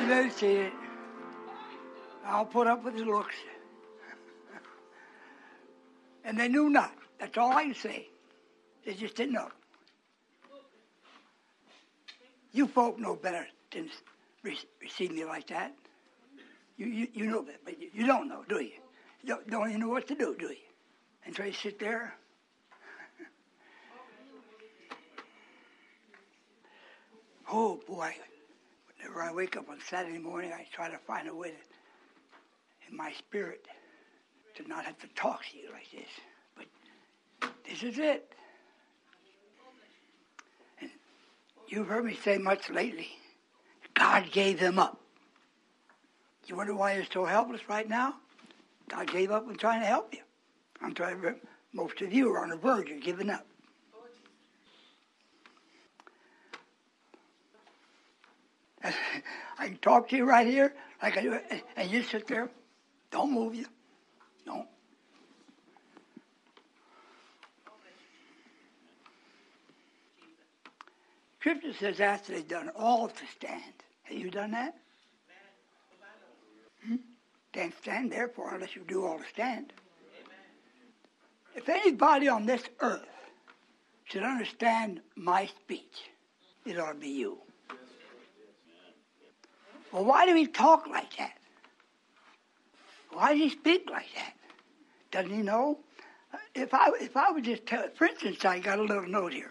they see it. I'll put up with his looks. And they knew not. That's all I can say. They just didn't know. You folk know better than receive me like that. You know that, but you don't know, do you? You don't even know what to do you? And so you sit there. Oh, boy. Whenever I wake up on Saturday morning, I try to find a way to, in my spirit, to not have to talk to you like this. But this is it. And you've heard me say much lately, God gave them up. You wonder why you're so helpless right now? God gave up on trying to help you. I'm trying to, most of you are on the verge of giving up. I can talk to you right here, like I do, and you sit there. Don't move you. Don't. Scripture says after they've done all to stand. Have you done that? Can't stand therefore unless you do all to stand. If anybody on this earth should understand my speech, it ought to be you. Well, why do he talk like that? Why does he speak like that? Doesn't he know? If I would just tell, for instance, I got a little note here.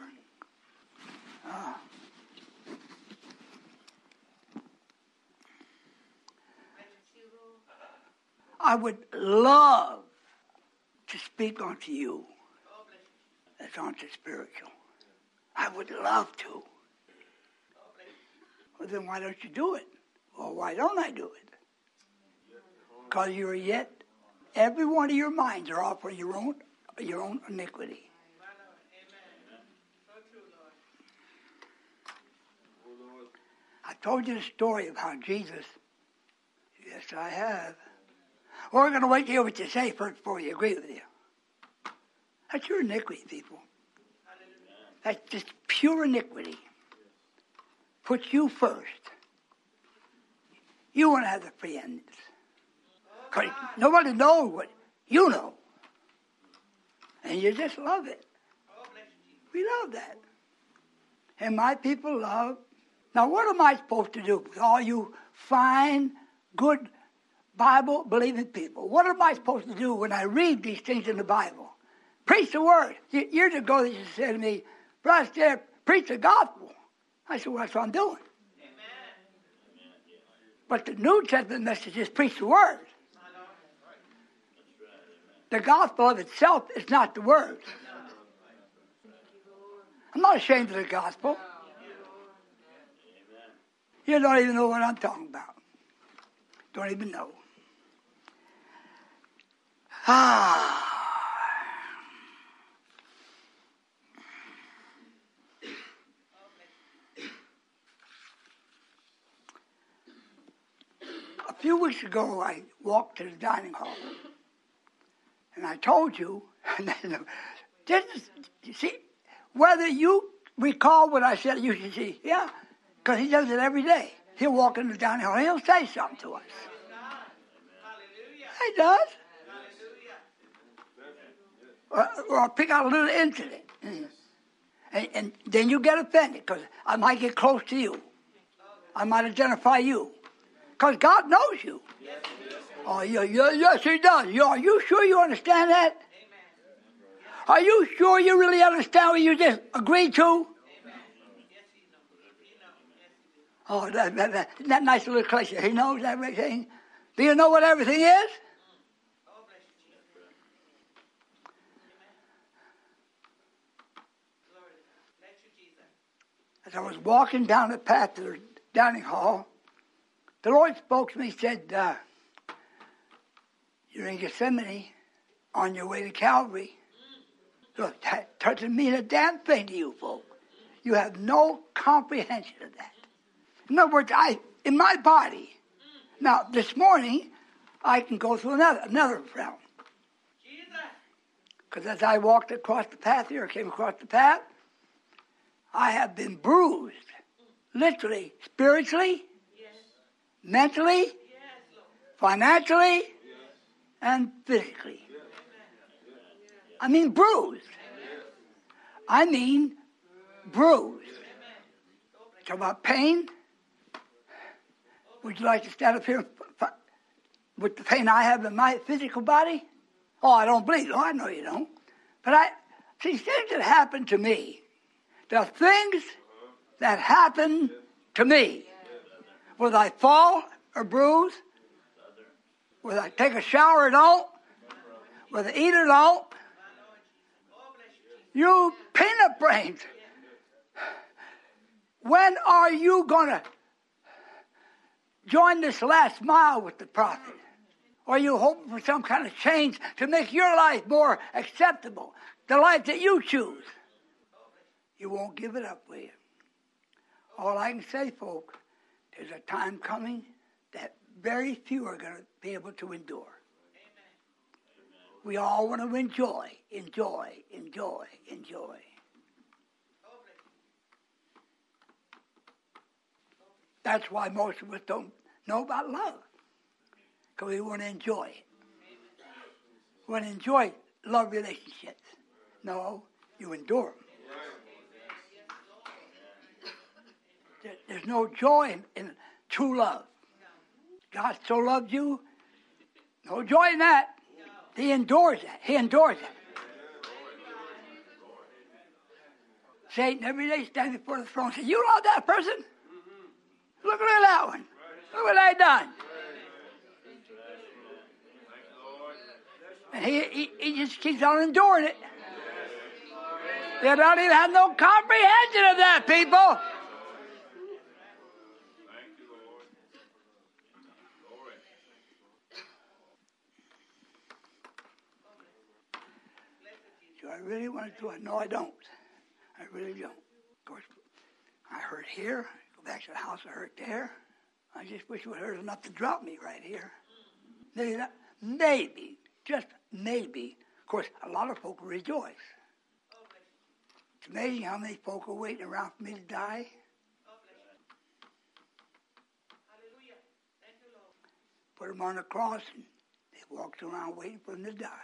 I would love to speak unto you as unto spiritual. I would love to. Well, then why don't you do it? Well, why don't I do it? Because you're yet, every one of your minds are off for your own iniquity. I told you the story of how Jesus, yes, I have. Well, we're going to wait to hear what you say first before we agree with you. That's your iniquity, people. That's just pure iniquity. Put you first. You want to have the preeminence. Because nobody knows what you know. And you just love it. We love that. And my people love. Now, what am I supposed to do with all you fine, good, Bible-believing people? What am I supposed to do when I read these things in the Bible? Preach the word. Years ago, they used to say to me, Brother Stare, preach the gospel. I said, well, that's what I'm doing. Amen. But the New Testament message is preach the word. The gospel of itself is not the word. I'm not ashamed of the gospel. You don't even know what I'm talking about. Don't even know. A few weeks ago, I walked to the dining hall, and I told you, you see, whether you recall what I said, you should see, yeah, because he does it every day. He'll walk in the dining hall, he'll say something to us. He does. Or I'll pick out a little incident. And then you get offended, because I might get close to you. I might identify you. Because God knows you. Oh, yes, he does. Are you sure you understand that? Are you sure you really understand what you just agreed to? Oh, that nice little question. He knows everything. Do you know what everything is? As I was walking down the path to the dining hall, the Lord spoke to me and said, you're in Gethsemane on your way to Calvary. Look, that doesn't mean a damn thing to you folk. You have no comprehension of that. In other words, in my body, now this morning, I can go through another realm. Because as I walked across the path here, came across the path, I have been bruised, literally, spiritually, mentally, financially, and physically. I mean bruised. I mean bruised. Talk about pain. Would you like to stand up here with the pain I have in my physical body? Oh, I don't believe it. Oh, I know you don't. But things that happen to me, the things that happen to me, whether I fall or bruise, whether I take a shower or don't, whether I eat or don't, you peanut brains, when are you going to join this last mile with the prophet? Or are you hoping for some kind of change to make your life more acceptable, the life that you choose? You won't give it up, will you? All I can say, folks, there's a time coming that very few are going to be able to endure. We all want to enjoy. That's why most of us don't know about love. Because we want to enjoy it. We want to enjoy love relationships. No, you endure them. There's no joy in true love. God so loved you. No joy in that. He endures that. Satan every day standing before the throne says, you love that person? Look at that one. Look what they done. And he just keeps on enduring it. They don't even have no comprehension of that, people. Do I really want to do it? No, I don't. I really don't. Of course, I hurt here. Go back to the house, I hurt there. I just wish it would hurt enough to drop me right here. Maybe, just maybe. Of course, a lot of folk rejoice. It's amazing how many folk are waiting around for me to die. Put them on the cross, and they walked around waiting for them to die.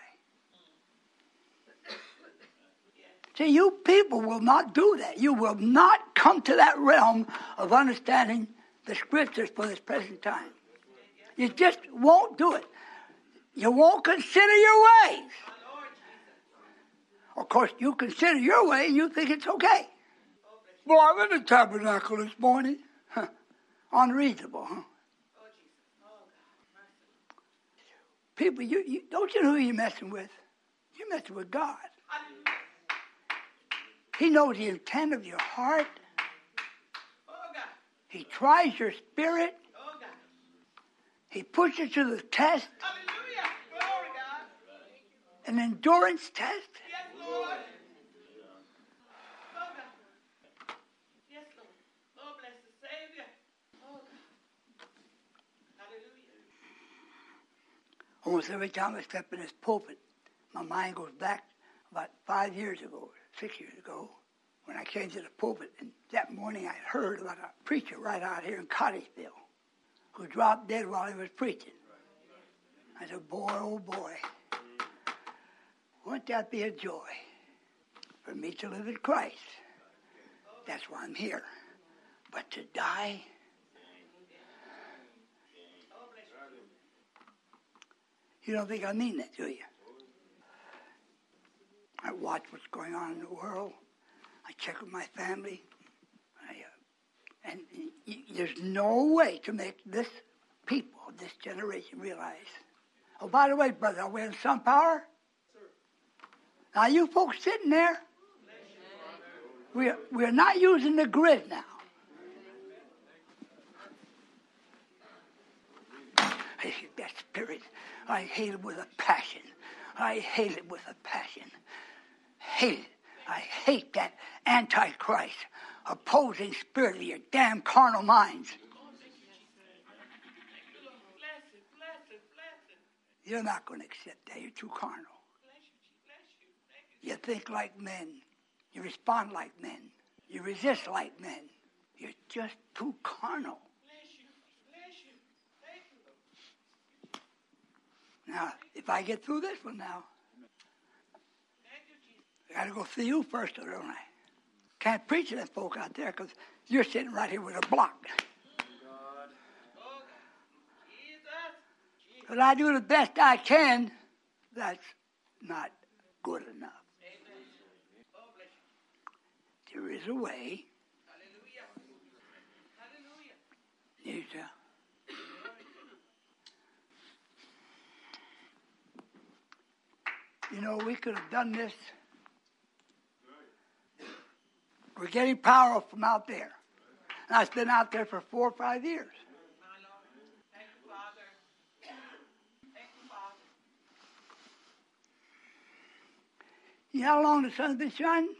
See, you people will not do that. You will not come to that realm of understanding the scriptures for this present time. You just won't do it. You won't consider your ways. Of course, you consider your way and you think it's okay. Boy, I'm in the tabernacle this morning. Huh. Unreasonable, huh? People, you don't you know who you're messing with? You're messing with God. He knows the intent of your heart. He tries your spirit. He puts you to the test. An endurance test. Yes, Lord. Yes, Lord. Lord bless the Savior. Oh, God. Hallelujah. Almost every time I step in this pulpit, my mind goes back about 5 years ago, 6 years ago, when I came to the pulpit. And that morning I heard about a preacher right out here in Cottesville who dropped dead while he was preaching. I said, boy, oh boy, wouldn't that be a joy for me to live in Christ? That's why I'm here. But to die, you don't think I mean that, do you? I watch what's going on in the world. I check with my family. There's no way to make this people, this generation, realize. Oh, by the way, brother, are we in sun power? Now, you folks sitting there, we're not using the grid now. I hate that spirit. I hate it with a passion. I hate it with a passion. Hate it. I hate that Antichrist, opposing spirit of your damn carnal minds. You're not going to accept that. You're too carnal. You think like men. You respond like men. You resist like men. You're just too carnal. if I get through this one now, Thank you, Jesus. I got to go see you first, don't I? Can't preach to them folk out there because you're sitting right here with a block. Oh, God. Jesus. But I do the best I can. That's not good enough. Amen. Oh, bless you. There is a way. Hallelujah. Hallelujah. You shall. You know, we could have done this. We're getting power from out there. And I've been out there for 4 or 5 years. My Lord. Thank you, Father. Thank you, Father. You know how long the sun's been shining?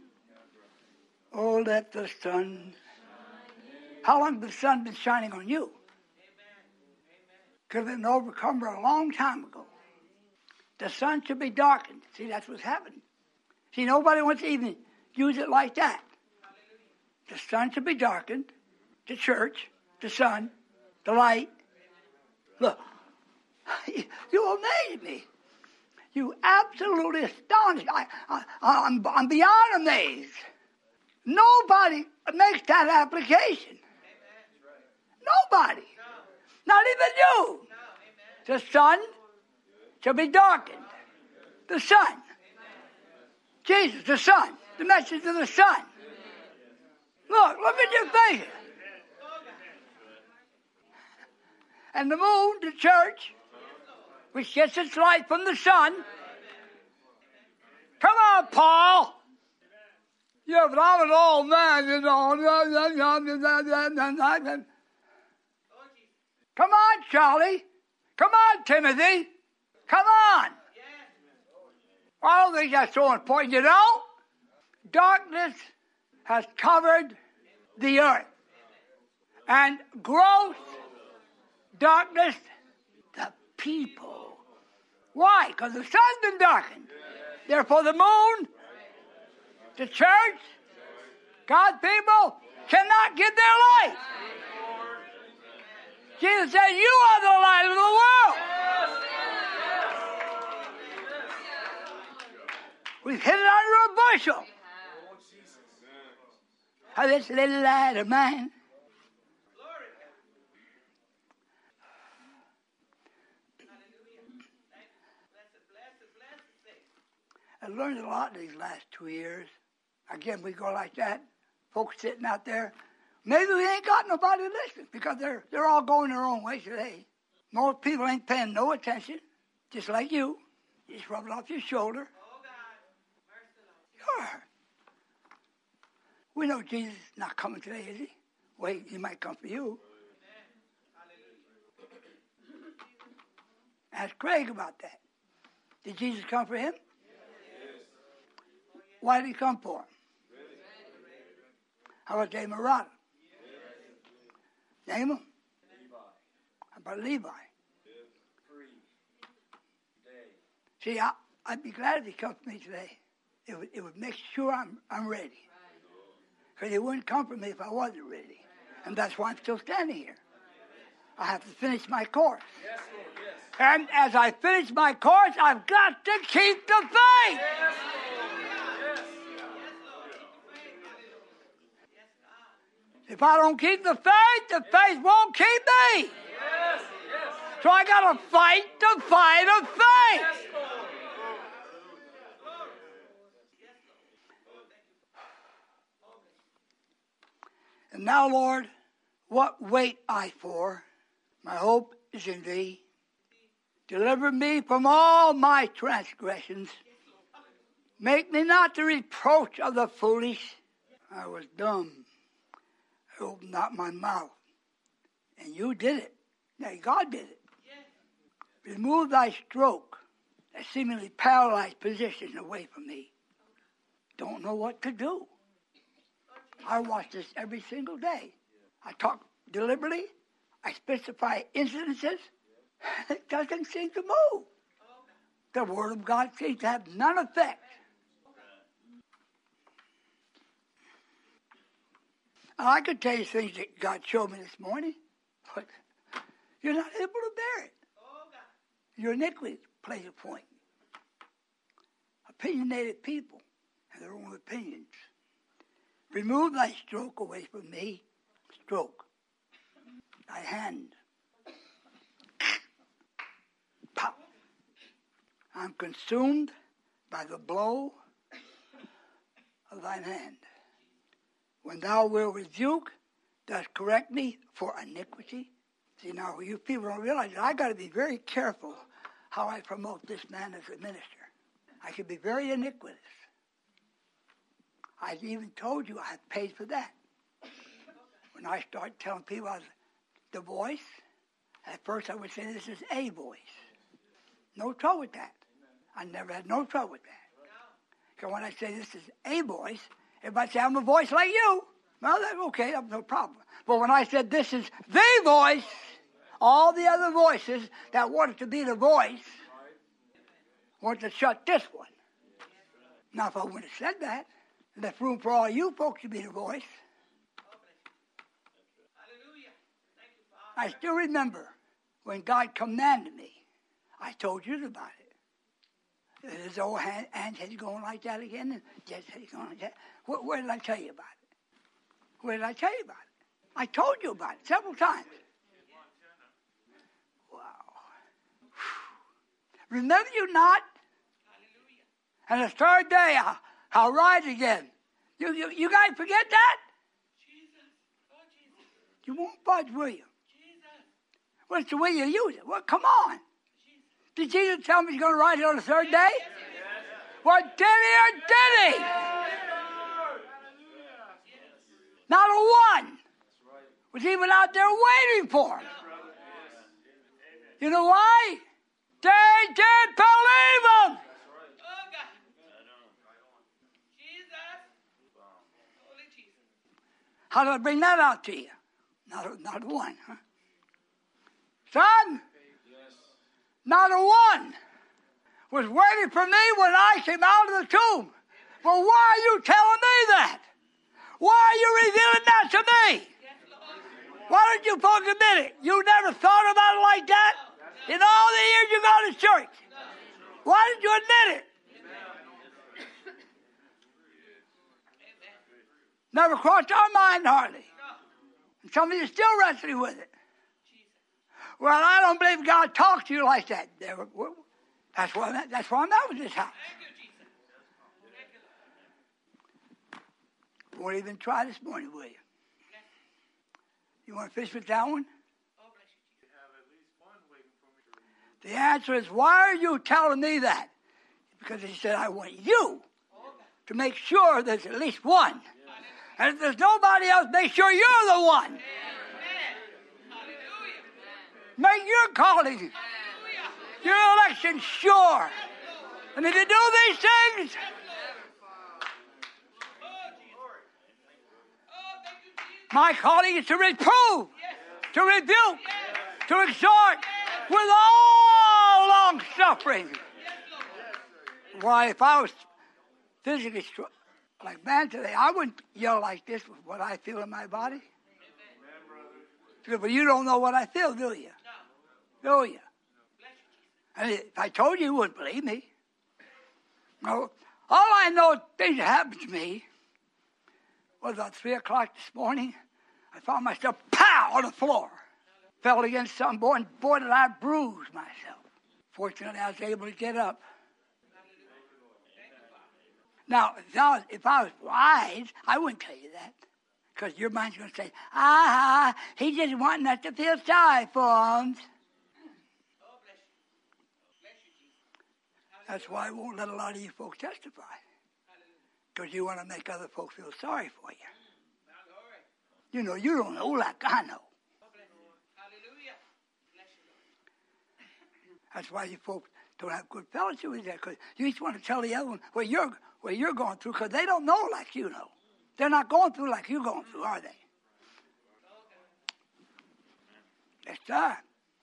Oh, let the sun. How long has the sun been shining on you? Could have been an overcomer a long time ago. The sun should be darkened. See, that's what's happening. See, nobody wants to even use it like that. The sun should be darkened. The church, the sun, the light. Look, you amaze me. You absolutely astonish me. I'm beyond amazed. Nobody makes that application. Nobody. Not even you. The sun shall be darkened. The sun. Jesus, the sun. The message of the sun. Look at your face. And the moon, the church, which gets its light from the sun. Come on, Paul. Yeah, but I'm an old man, you know. Come on, Charlie. Come on, Timothy. Come on. I don't think that's so important. You know, darkness has covered the earth. And gross darkness, the people. Why? Because the sun's been darkened. Therefore, the moon, the church, God's people cannot get their light. Jesus said, you are the light of the world. We've hid it under a bushel. How this little light of mine. I learned a lot these last 2 years. Again, we go like that. Folks sitting out there. Maybe we ain't got nobody listening because they're all going their own way today. Most people ain't paying no attention, just like you. Just rub it off your shoulder. Sure. We know Jesus is not coming today, is he? Wait, he might come for you. Ask Craig about that. Did Jesus come for him? Why did he come for him? How about Dave Murata? Name him? How about Levi? See, I'd be glad if he come for me today. It would make sure I'm ready. Because he wouldn't come for me if I wasn't ready. And that's why I'm still standing here. I have to finish my course. And as I finish my course, I've got to keep the faith. If I don't keep the faith won't keep me. So I got to fight the fight of faith. And now, Lord, what wait I for? My hope is in thee. Deliver me from all my transgressions. Make me not the reproach of the foolish. I was dumb. I opened not my mouth. And you did it. Now, God did it. Remove thy stroke, that seemingly paralyzed position away from me. Don't know what to do. I watch this every single day. I talk deliberately. I specify incidences. It doesn't seem to move. The Word of God seems to have none effect. I could tell you things that God showed me this morning, but you're not able to bear it. Your iniquity plays a point. Opinionated people have their own opinions. Remove thy stroke away from me. Stroke. Thy hand. Pop. I'm consumed by the blow of thine hand. When thou wilt rebuke, dost correct me for iniquity. See, now, you people don't realize that I got to be very careful how I promote this man as a minister. I can be very iniquitous. I've even told you I paid for that. When I start telling people I was the voice, at first I would say this is a voice. No trouble with that. I never had no trouble with that. Because when I say this is a voice, everybody say I'm a voice like you. Well, that's okay, that's no problem. But when I said this is the voice, all the other voices that wanted to be the voice wanted to shut this one. Now, if I wouldn't have said that, there's room for all you folks to be the voice. I still remember when God commanded me. I told you about it. His old hands had going like that again, and Jess had going like that. Where did I tell you about it? Where did I tell you about it? I told you about it several times. Wow. Remember you not? And the third day, I'll rise again. You guys forget that? You won't budge, will you? What's the way you use it? Well, come on. Did Jesus tell me he's going to rise on the third day? Well, did he or did he? Not a one was even out there waiting for him. You know why? They did believe him. How do I bring that out to you? Not a one, huh? Son, not a one was waiting for me when I came out of the tomb. Well, why are you telling me that? Why are you revealing that to me? Why don't you folks admit it? You never thought about it like that? In all the years you go to church. Why did you admit it? Never crossed our mind hardly. And some of you still wrestling with it. Well, I don't believe God talks to you like that. That's why I'm at with this house. You won't even try this morning, will you? You want to fish with that one? The answer is, why are you telling me that? Because he said, I want you to make sure there's at least one. And if there's nobody else, make sure you're the one. Make your calling, your election sure. And if you do these things, my calling is to reprove, to rebuke, to exhort with all long suffering. Why, if I was physically strong, like man today, I wouldn't yell like this with what I feel in my body. But you don't know what I feel, do you? Do you? And if I told you, you wouldn't believe me. No, all I know, things that happened to me was about 3 o'clock this morning. I found myself, pow, on the floor. Fell against some boy, and boy, did I bruise myself. Fortunately, I was able to get up. Now, if I was wise, I wouldn't tell you that. Because your mind's going to say, he's just wanting us to feel sorry for him. That's why I won't let a lot of you folks testify. Because you want to make other folks feel sorry for you. You know, you don't know like I know. That's why you folks don't have good fellowship with that. Because you just want to tell the other one what you're going through, because they don't know like you know. They're not going through like you're going through, are they? Yes, sir.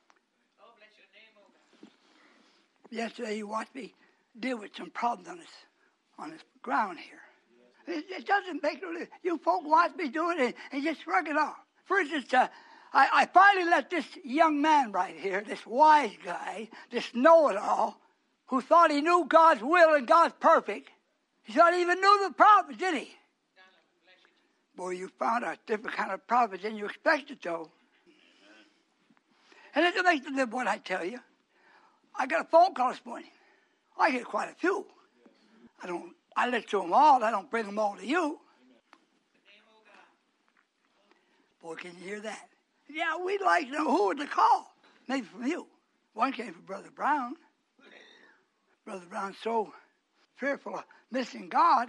Yesterday you watched me deal with some problems on this ground here. It doesn't make no. You folk watch me do it and just shrug it off. For instance, I finally let this young man right here, this wise guy, this know-it-all, who thought he knew God's will and God's perfect. He thought he even knew the prophets, did he? Boy, you found a different kind of prophet than you expected, though. And it makes me live what I tell you. I got a phone call this morning. I get quite a few. I listen to them all. I don't bring them all to you. Boy, can you hear that? Yeah, we'd like to know who was the call. Maybe from you. One came from Brother Brown. Brother Brown's so fearful of missing God.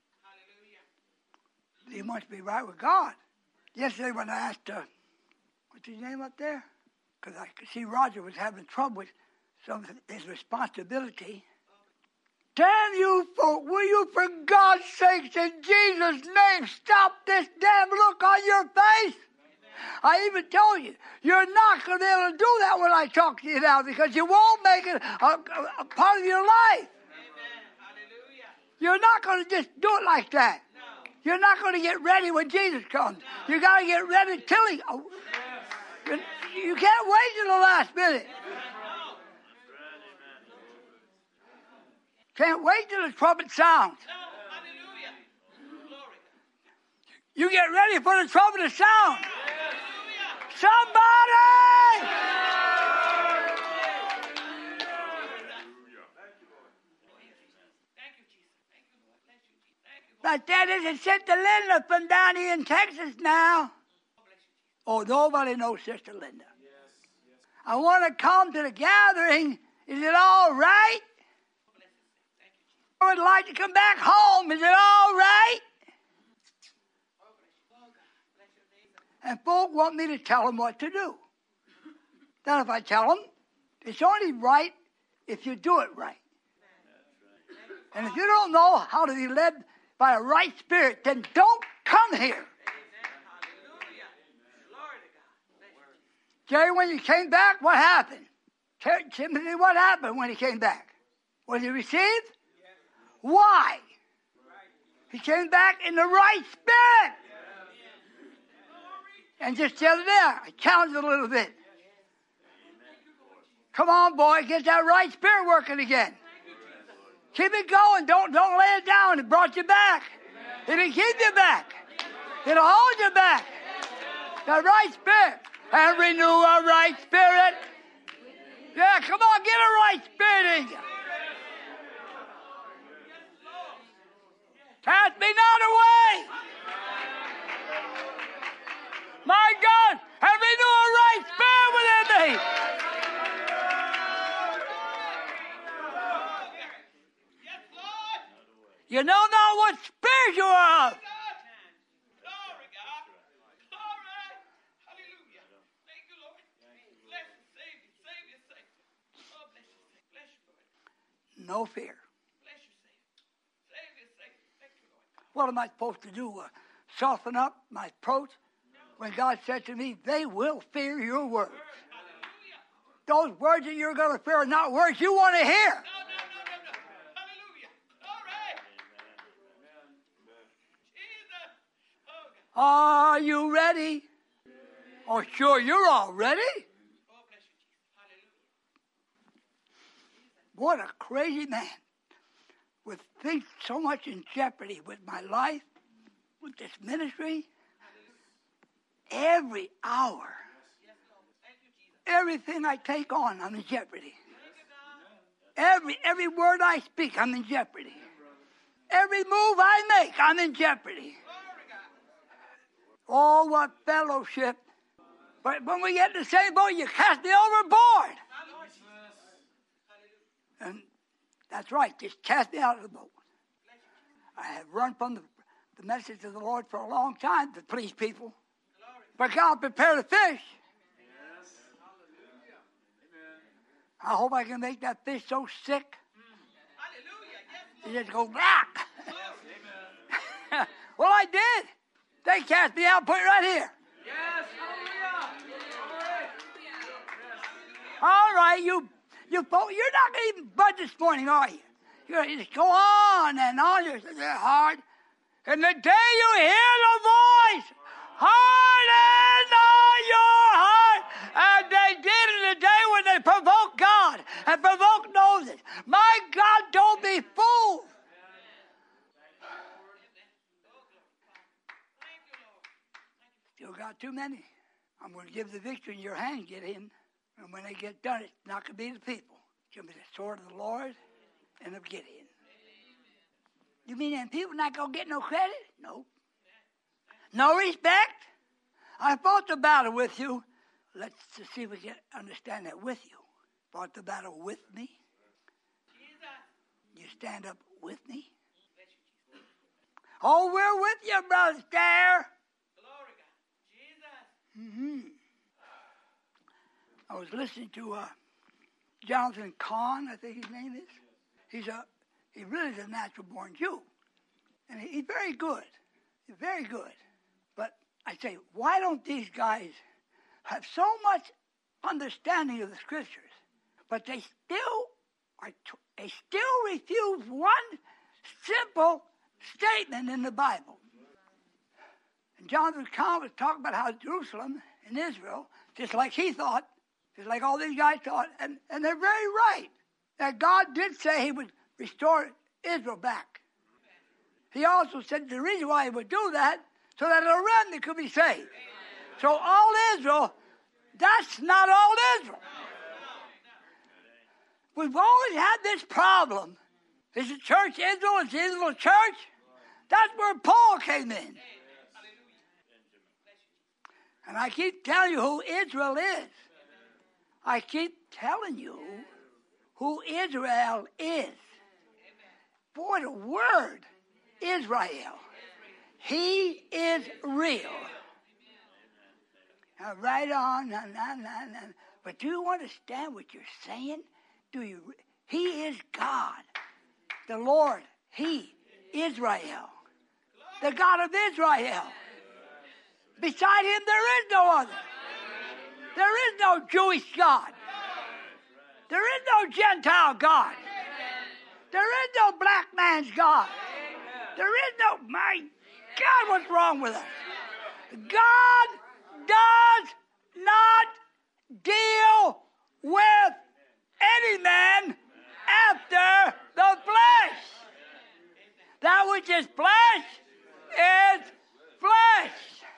He wants to be right with God. Yesterday when I asked, what's his name up there? Because I could see Roger was having trouble with some of his responsibility. Damn you folk, will you for God's sakes in Jesus' name stop this damn look on your face? I even told you, you're not going to be able to do that when I talk to you now because you won't make it a part of your life. You're not going to just do it like that. You're not going to get ready when Jesus comes. You got to get ready till he... You can't wait till the last minute. Can't wait till the trumpet sounds. You get ready for the trumpet to sound. Somebody! But that isn't Sister Linda from down here in Texas now. Oh, nobody knows Sister Linda. I want to come to the gathering. Is it all right? I would like to come back home. Is it all right? And folk want me to tell them what to do. Then if I tell them, it's only right if you do it right. And if you don't know how to be led by a right spirit, then don't come here. Jerry, when you came back, what happened? Timothy, what happened when he came back? Was he received? Why? He came back in the right spirit. And just the other day, I challenged it a little bit. Come on, boy, get that right spirit working again. Keep it going. Don't lay it down. It brought you back. It'll keep you back. It'll hold you back. The right spirit. And renew a right spirit. Yeah, come on, get a right spirit in you. Cast me not away. My God, and renew a right spirit within me. You know not what spirit you are of. No fear. What am I supposed to do? Soften up my approach? When God said to me, they will fear your words. Those words that you're going to fear are not words you want to hear. No. Hallelujah. All right. Jesus. Are you ready? Oh, sure, you're all ready. What a crazy man. With things so much in jeopardy with my life, with this ministry. Every hour, everything I take on, I'm in jeopardy. Every word I speak, I'm in jeopardy. Every move I make, I'm in jeopardy. Oh, what fellowship. But when we get in the same boat, you cast me overboard. And that's right, just cast me out of the boat. I have run from the message of the Lord for a long time to please people. But God prepared a fish. I hope I can make that fish so sick. He just goes, blah. Well, I did. They cast me out, put it right here. All right, you folks, you're not going to even budge this morning, are you? You're going to just go on and on. You're hard. And the day you hear the voice, harden not your heart. And they did in the day when they provoked God and provoked Moses. My not too many. I'm going to give the victory in your hand, Gideon. And when they get done, it's not going to be the people. It's going to be the sword of the Lord and of Gideon. You mean them people not going to get no credit? No. No respect? I fought the battle with you. Let's see if we can understand that with you. Fought the battle with me. You stand up with me. Oh, we're with you, Brother Stair. Mm-hmm. I was listening to Jonathan Cahn, I think his name is. He really is a natural-born Jew. And he's very good. He's very good. But I say, why don't these guys have so much understanding of the Scriptures, but they still refuse one simple statement in the Bible. And Jonathan Cahn was talking about how Jerusalem and Israel, just like he thought, just like all these guys thought, and they're very right, that God did say he would restore Israel back. He also said the reason why he would do that, so that a remnant could be saved. So all Israel, that's not all Israel. We've always had this problem. Is the church Israel? Is Israel a church? That's where Paul came in. And I keep telling you who Israel is. I keep telling you who Israel is. Boy, the word Israel. He is real. Now, right on. But do you understand what you're saying? Do you? He is God. The Lord. He. Israel. The God of Israel. Beside him there is no other. There is no Jewish God. There is no Gentile God. There is no black man's God. There is no, my God, what's wrong with us? God does not deal with any man after the flesh. That which is flesh is flesh.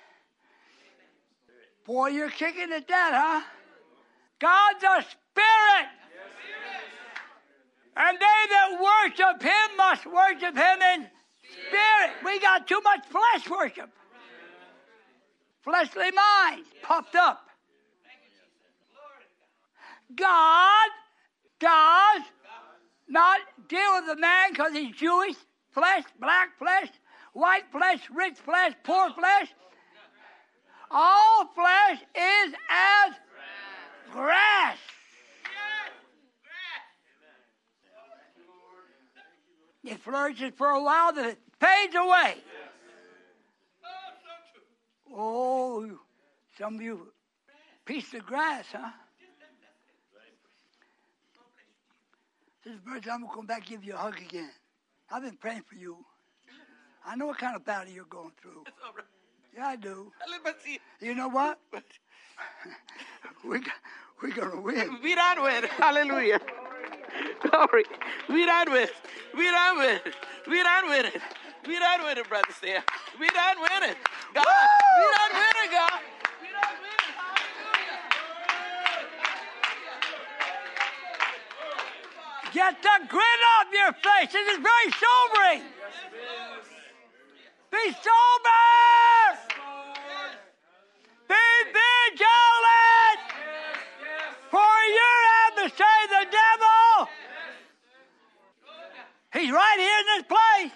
Boy, you're kicking at that, huh? God's a spirit. And they that worship him must worship him in spirit. We got too much flesh worship. Fleshly minds puffed up. God does not deal with the man because he's Jewish, flesh, black flesh, white flesh, rich flesh, poor flesh. All flesh is as grass. It flourishes for a while, then it fades away. Oh, some of you piece of grass, huh? Sister Birds, I'm going to come back and give you a hug again. I've been praying for you. I know what kind of battle you're going through. Yeah, I do. You know what? We're going to win. We don't win. Hallelujah. Glory. We don't win. We don't win. We don't win it. We don't win it, Brother Stair. We don't win it. God. We don't win it, God. We don't win it. Hallelujah. Get the grin off your face. This is very sobering. Be sober. Be vigilant. For your adversary, the devil, he's right here in this place.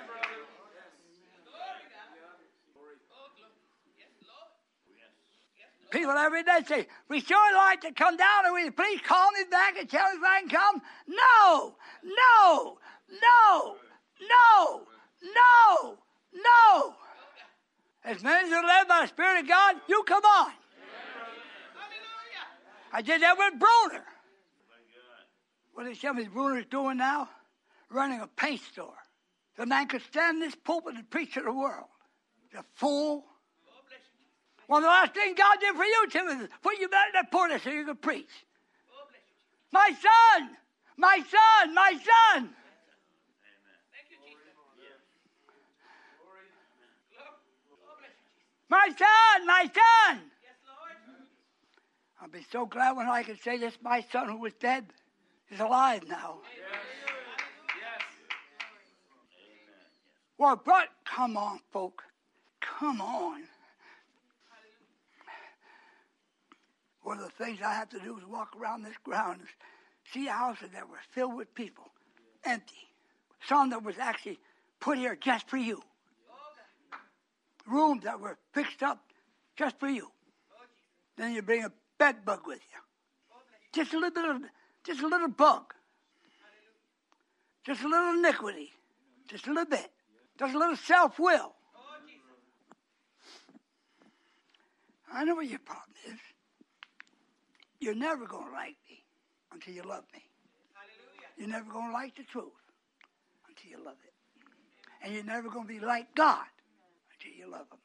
People every day say, we sure like to come down, and will you please call me back and tell me if I can come? No, no, no, no, no, no. As many as are led by the Spirit of God, you come on. I did that with Bruner. What do you tell me Bruner's doing now? Running a paint store. The man could stand in this pulpit and preach to the world. The fool. One of the last things God did for you, Timothy, is put you back in that pulpit so you could preach. My son! My son! My son! My son, my son. Yes, Lord. I'll be so glad when I can say this, my son who was dead is alive now. Yes. Well, but come on, folk. Come on. One of the things I have to do is walk around this ground and see houses that were filled with people, empty. Some that was actually put here just for you. Rooms that were fixed up just for you. Then you bring a bed bug with you. Just a little bug. Just a little iniquity. Just a little bit. Just a little self-will. I know what your problem is. You're never going to like me until you love me. You're never going to like the truth until you love it. And you're never going to be like God until you love him.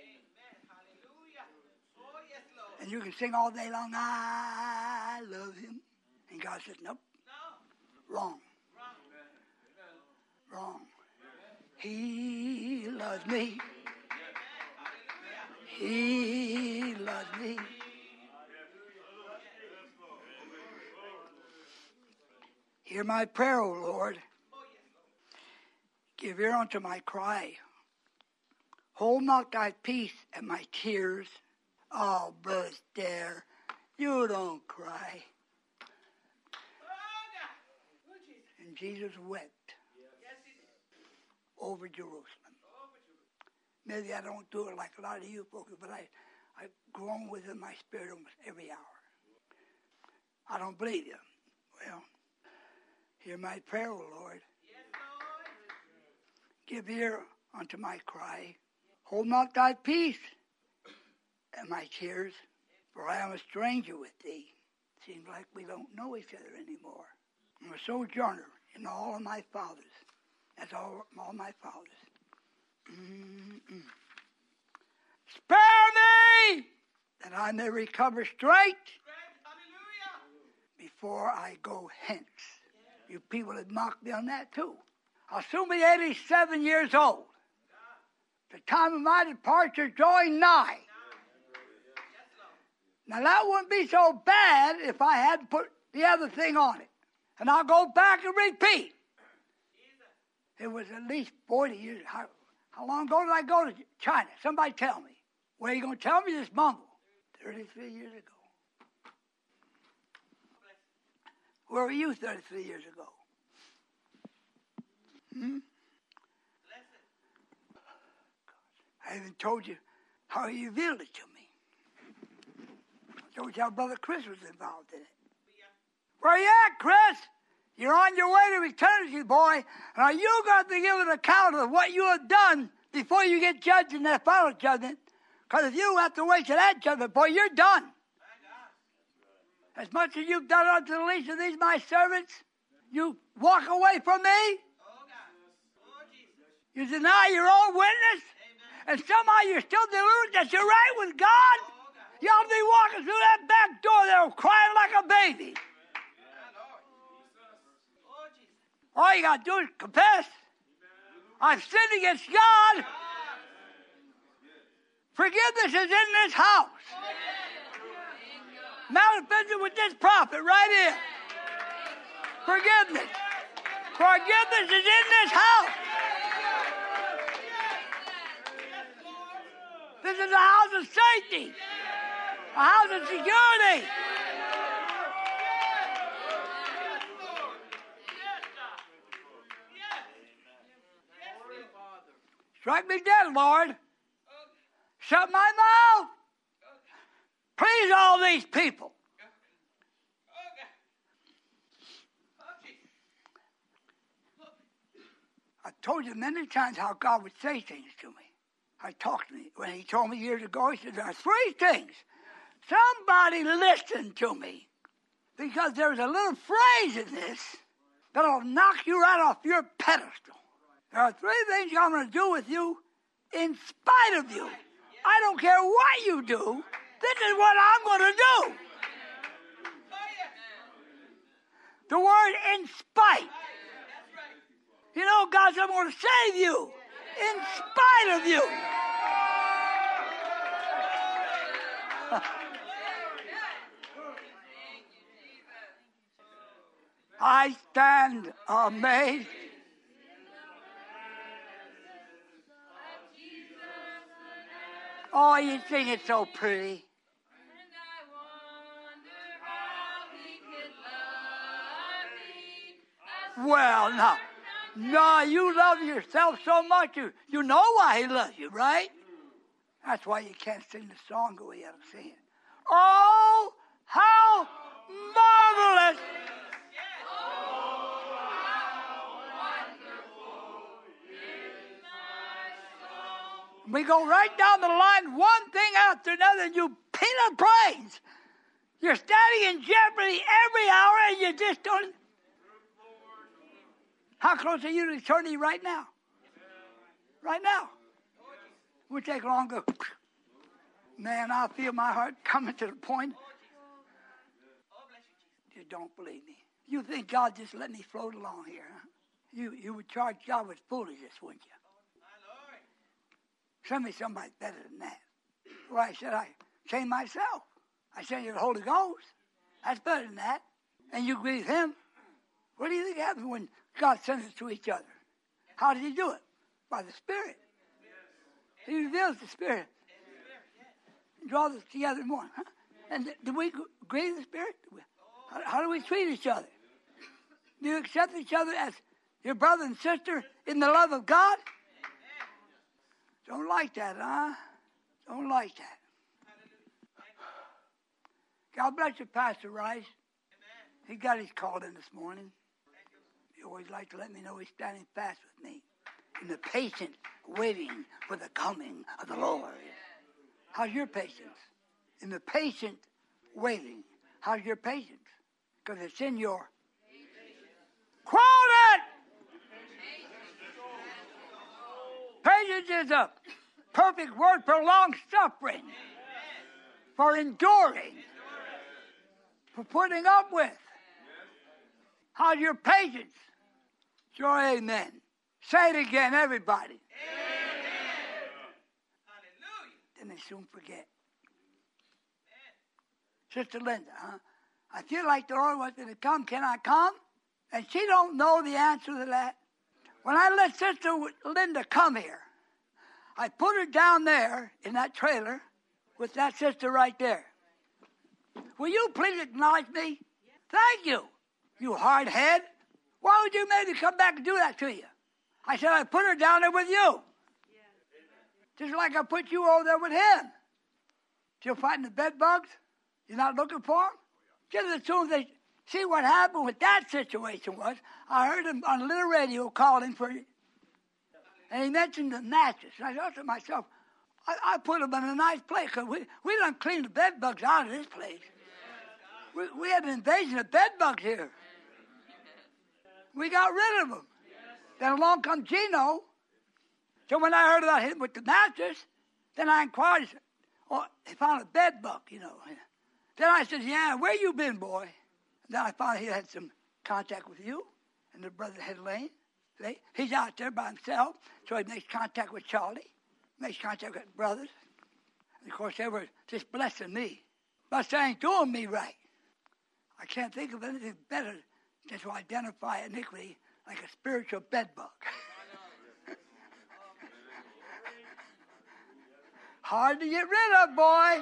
And you can sing all day long, I love him. And God says, nope. Wrong. Wrong. He loves me. He loves me. Hear my prayer, O Lord. Give ear unto my cry. Hold not thy peace at my tears. Oh, Brother Stair, you don't cry. And Jesus wept over Jerusalem. Maybe I don't do it like a lot of you folks, but I groan within my spirit almost every hour. I don't believe you. Well, hear my prayer, O Lord. Give ear unto my cry. Hold not thy peace at my tears, for I am a stranger with thee. Seems like we don't know each other anymore. I'm a sojourner in all of my fathers. That's all my fathers. Spare me, that I may recover strength before I go hence. You people had mocked me on that too. I'll soon be 87 years old. The time of my departure is drawing nigh. Now that wouldn't be so bad if I had put the other thing on it. And I'll go back and repeat. It was at least 40 years. How long ago did I go to China? Somebody tell me. What are you going to tell me? Just mumble. 33 years ago. Where were you 33 years ago? I even told you how he revealed it to me. I told you how Brother Chris was involved in it. Where you at, Chris? You're on your way to eternity, boy. Now you got to give an account of what you have done before you get judged in that final judgment. Because if you have to wait to that judgment, boy, you're done. As much as you've done unto the least of these my servants, you walk away from me. You deny your own witness. And somehow you're still deluded that you're right with God. You ought to be walking through that back door there crying like a baby. All you got to do is confess. I've sinned against God. Forgiveness is in this house. Malfeasance with this prophet right here. Forgiveness. Forgiveness is in this house. This is a house of safety. A house of security. Strike me dead, Lord. Shut my mouth. Please all these people. I've told you many times how God would say things to me. I talked to me when he told me years ago, he said, there are three things. Somebody listen to me. Because there's a little phrase in this that'll knock you right off your pedestal. There are three things I'm going to do with you in spite of you. I don't care what you do. This is what I'm going to do. The word in spite. You know, God said, I'm going to save you in spite of you. I stand amazed. Oh, you sing it so pretty. Well, no, you love yourself so much. You know why he loves you, right? That's why you can't sing the song the way you sing it. Oh, how marvelous! We go right down the line, one thing after another, and you peanut praise. You're standing in jeopardy every hour, and you just don't. How close are you to eternity right now? Right now. It would take longer. Man, I feel my heart coming to the point. You don't believe me. You think God just let me float along here, huh? You would charge God with foolishness, wouldn't you? Send me somebody better than that. Well, I said, I saved myself. I sent you the Holy Ghost. That's better than that. And you agree with him. What do you think happens when God sends us to each other? How did he do it? By the Spirit. He reveals the Spirit. He draws us together in one. Huh? And do we agree with the Spirit? How do we treat each other? Do you accept each other as your brother and sister in the love of God? Don't like that, huh? Don't like that. God bless you, Pastor Rice. He got his call in this morning. He always liked to let me know he's standing fast with me in the patient waiting for the coming of the Lord. How's your patience? In the patient waiting. How's your patience? Because it's in your... Quote it! Patience is a perfect word for long-suffering, for enduring, for putting up with. How's your patience? Sure, amen. Say it again, everybody. Amen. Then they soon forget. Sister Linda, huh? I feel like the Lord wants me to come. Can I come? And she don't know the answer to that. When I let Sister Linda come here, I put her down there in that trailer with that sister right there. Will you please acknowledge me? Thank you, you hard head. Why would you make me come back and do that to you? I said I put her down there with you. Just like I put you over there with him. Still fighting the bed bugs? You're not looking for them? Just as soon as they see what happened with that situation was, I heard him on a little radio calling for you. And he mentioned the mattress. And I thought to myself, I put them in a nice place because we done cleaned the bed bugs out of this place. We had an invasion of bed bugs here. We got rid of them. Then along comes Gino. So when I heard about him with the mattress, then I inquired. He said, oh, he found a bed bug, you know. Then I said, yeah, where you been, boy? And then I found he had some contact with you and the brother Headlane. He's out there by himself, so he makes contact with Charlie, makes contact with brothers. And of course, they were just blessing me, but they ain't doing me right. I can't think of anything better than to identify iniquity like a spiritual bedbug. Hard to get rid of, boy.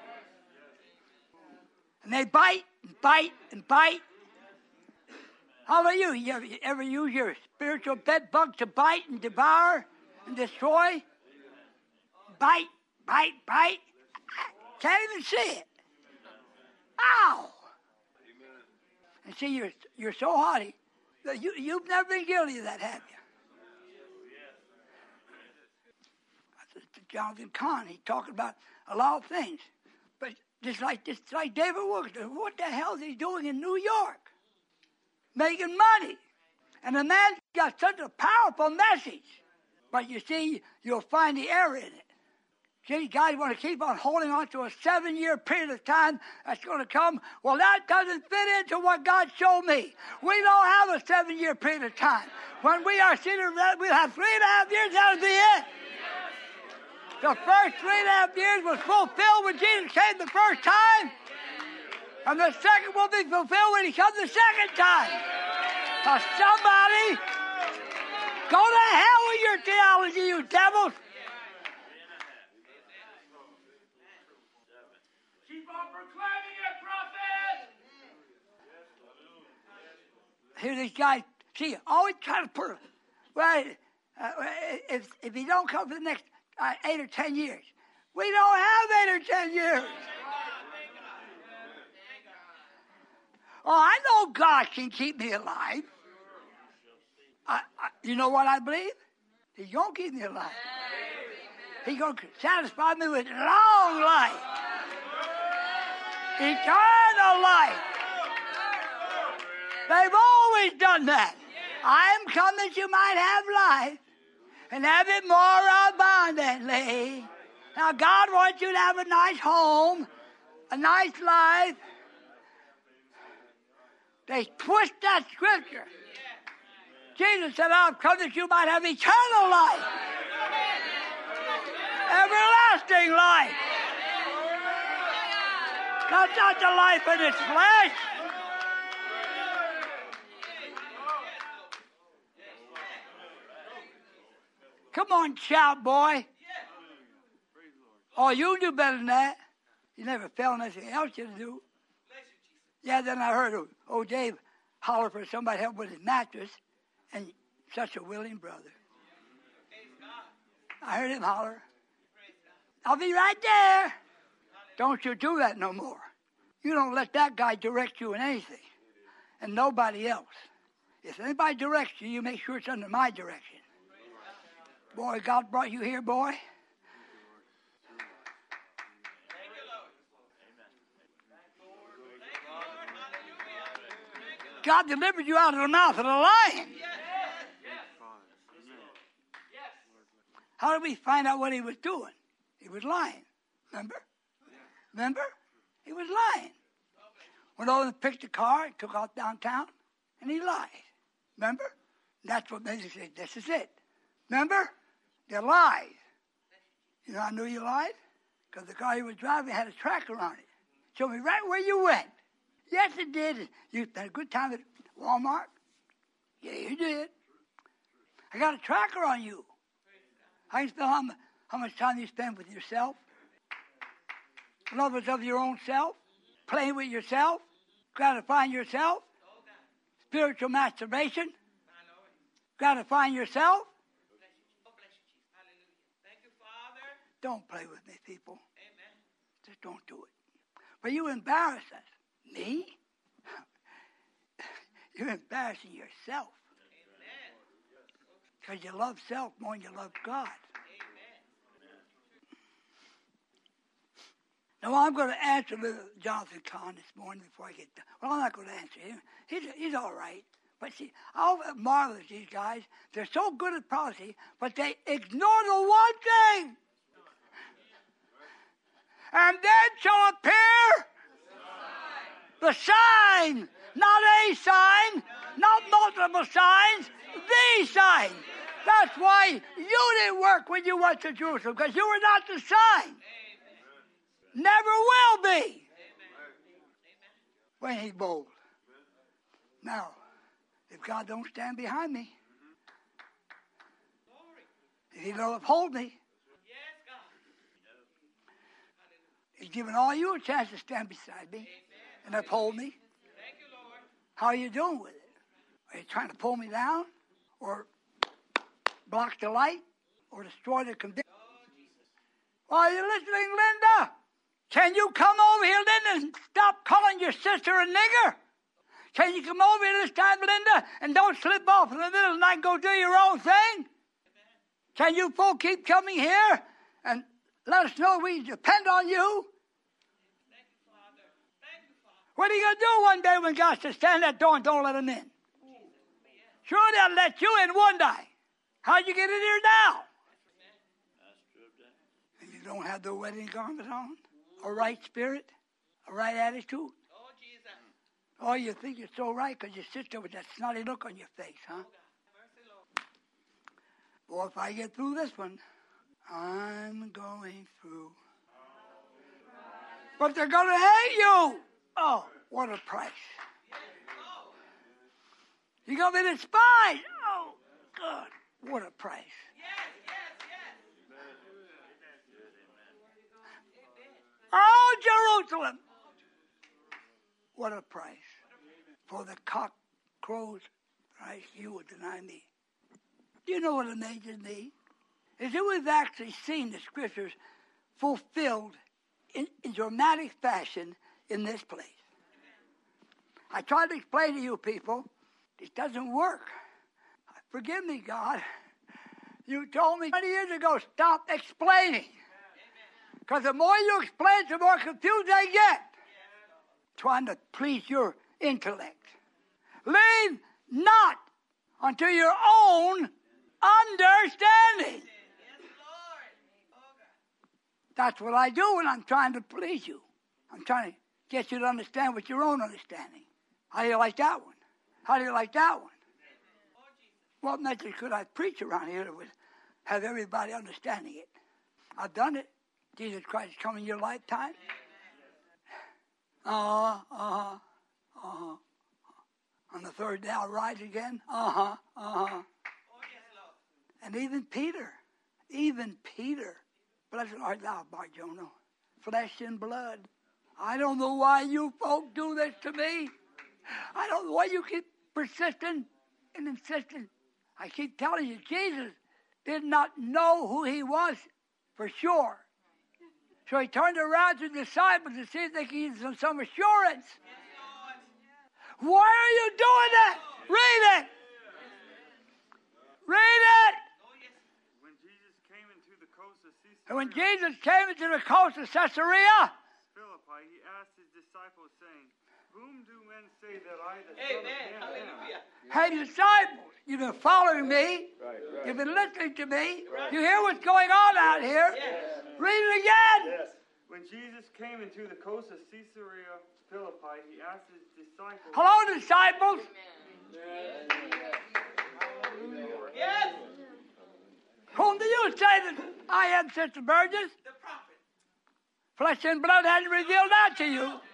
And they bite and bite and bite. How about you? You ever use your spiritual bed bug to bite and devour and destroy? Bite, bite, bite. Can't even see it. Ow! And see, you're so haughty that you've never been guilty of that, have you? Jonathan Kahn, he talked about a lot of things. But just like David Wilkerson, what the hell is he doing in New York? Making money. And the man's got such a powerful message. But you see, you'll find the error in it. See, guys want to keep on holding on to a 7-year period of time that's going to come. Well, that doesn't fit into what God showed me. We don't have a 7-year period of time. When we are seated, we'll have 3.5 years. That'll be it. The first 3.5 years was fulfilled when Jesus came the first time. And the second will be fulfilled when he comes the second time. For somebody, go to hell with your theology, you devils. Keep on proclaiming it, prophet. Here these guys, see, always try to put, well, if he don't come for the next 8 or 10 years, we don't have 8 or 10 years. Oh, I know God can keep me alive. You know what I believe? He's going to keep me alive. He's going to satisfy me with long life. Eternal life. They've always done that. I am come that you might have life and have it more abundantly. Now, God wants you to have a nice home, a nice life. They twist that scripture. Jesus said, I've come that you might have eternal life, everlasting life. Not the life in its flesh. Come on, shout, boy. Oh, you do better than that. You never felt anything else you do. Yeah, then I heard old Dave holler for somebody to help with his mattress, and such a willing brother. I heard him holler. I'll be right there. Don't you do that no more. You don't let that guy direct you in anything, and nobody else. If anybody directs you, you make sure it's under my direction. Boy, God brought you here, boy. God delivered you out of the mouth of the lion. How did we find out what he was doing? He was lying. Remember? He was lying. Went over and picked a car and took off downtown, and he lied. Remember? That's what made me say, this is it. Remember? They lied. You know, I knew you lied because the car he was driving had a tracker on it. Showed me right where you went. Yes, it did. You had a good time at Walmart? Yeah, you did. I got a tracker on you. I can tell how much time you spend with yourself. Lovers of your own self. Playing with yourself. Gratifying yourself. Spiritual masturbation. Gratifying yourself. Don't play with me, people. Just don't do it. But you embarrass us. Me? You're embarrassing yourself. Because you love self more than you love God. Now, I'm going to answer little Jonathan Kahn this morning before I get done. Well, I'm not going to answer him. He's all right. But see, I'll marvel at these guys. They're so good at prophecy, but they ignore the one thing. And then shall appear the sign, not a sign, not multiple signs, the sign. That's why you didn't work when you went to Jerusalem, because you were not the sign. Never will be. When he's bold. Now, if God don't stand behind me, if he don't uphold me, he's giving all you a chance to stand beside me and uphold me. How are you doing with it? Are you trying to pull me down? Or block the light? Or destroy the conviction? Are you listening, Linda? Can you come over here, Linda, and stop calling your sister a nigger? Can you come over here this time, Linda, and don't slip off in the middle of the night and go do your own thing? Can you folk keep coming here and let us know we depend on you? What are you going to do one day when God says, stand at that door and don't let him in? Sure, they'll let you in one day. How'd you get in here now? And you don't have the wedding garment on? A right spirit? A right attitude? Oh, you think you're so right because you sit there with that snotty look on your face, huh? Boy, if I get through this one, I'm going through. But they're going to hate you. Oh, what a price. You're going to be despised. Oh, God, what a price. Oh, Jerusalem. What a price. For the cock crows, thrice you will deny me. Do you know what amazes me? Is that we've actually seen the scriptures fulfilled in dramatic fashion in this place. I tried to explain to you people, it doesn't work. Forgive me, God. You told me 20 years ago, stop explaining. Because the more you explain, the more confused they get. Trying to please your intellect. Lean not unto your own understanding. That's what I do when I'm trying to please you. I'm trying to get you to understand with your own understanding. How do you like that one? How do you like that one? What message could I preach around here that would have everybody understanding it? I've done it. Jesus Christ come in your lifetime. On the third day I'll rise again. And even Peter, blessed art thou, Bar-Jonah, flesh and blood. I don't know why you folk do this to me. I don't know why you keep persisting and insisting. I keep telling you, Jesus did not know who he was for sure. So he turned around to the disciples to see if they could give them some assurance. Why are you doing that? Read it. Read it. And when Jesus came into the coast of Caesarea Philippi, he asked his disciples, saying, whom do men say that I, the Son of Man, am? Hey, disciples, you've been following me. Right. You've been listening to me. You hear what's going on out here. Yes. Read it again. Yes. When Jesus came into the coast of Caesarea Philippi, he asked his disciples. Hello, disciples. Yes. Whom do you say that I am, Sister Burgess? The prophet. Flesh and blood hasn't revealed that to you. No.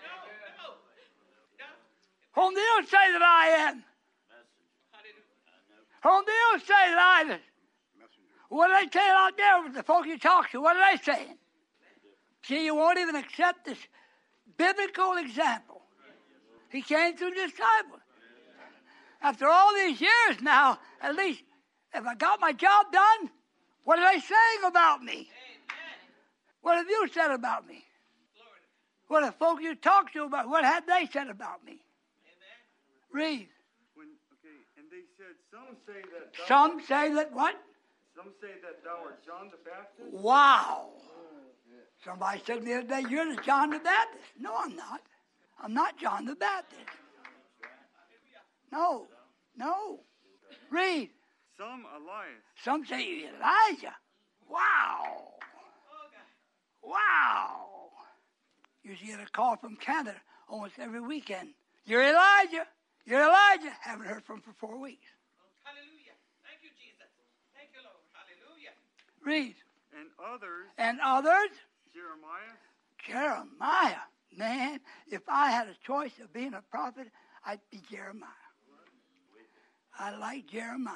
Whom do you say that I am? Whom do you say that I am? What are they saying out there with the folk you talk to? What are they saying? See, you won't even accept this biblical example. He came through disciples. After all these years now, at least, if I got my job done, what are they saying about me? What have you said about me? What have folk you talked to about? What have they said about me? Read. And they said, some say that. Some say that what? Some say that thou art John the Baptist. Wow. Somebody said to me the other day, you're the John the Baptist. No, I'm not. I'm not John the Baptist. No. Read. Some Elias. Some say Elijah. Wow. Usually get a call from Canada almost every weekend. You're Elijah. Haven't heard from him for 4 weeks. Hallelujah. Thank you, Jesus. Thank you, Lord. Hallelujah. Read. And others. Jeremiah. Man, if I had a choice of being a prophet, I'd be Jeremiah. I like Jeremiah.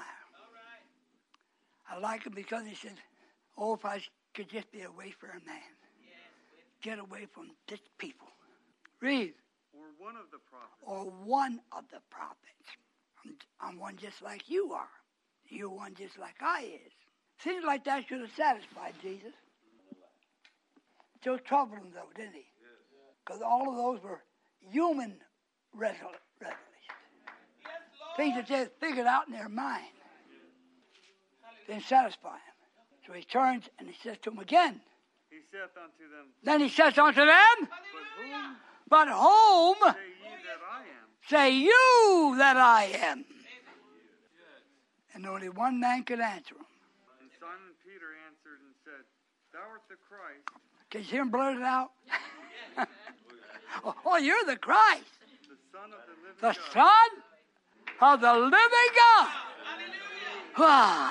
I like him because he said, oh, if I could just be away from a man. Get away from this people. Read. Or one of the prophets. I'm one just like you are. You're one just like I is. Things like that should have satisfied Jesus. Still troubled him though, didn't he? Because all of those were human revelations. Things that they had figured out in their mind. Didn't satisfy him. So he turns and he says to them again. He saith unto them. Then he says unto them, but whom say you that I am? And only one man could answer him. And Simon Peter answered and said, thou art the Christ. Can you hear him blurt it out? Oh, you're the Christ. The Son of the living God. Son of the living God. Wow.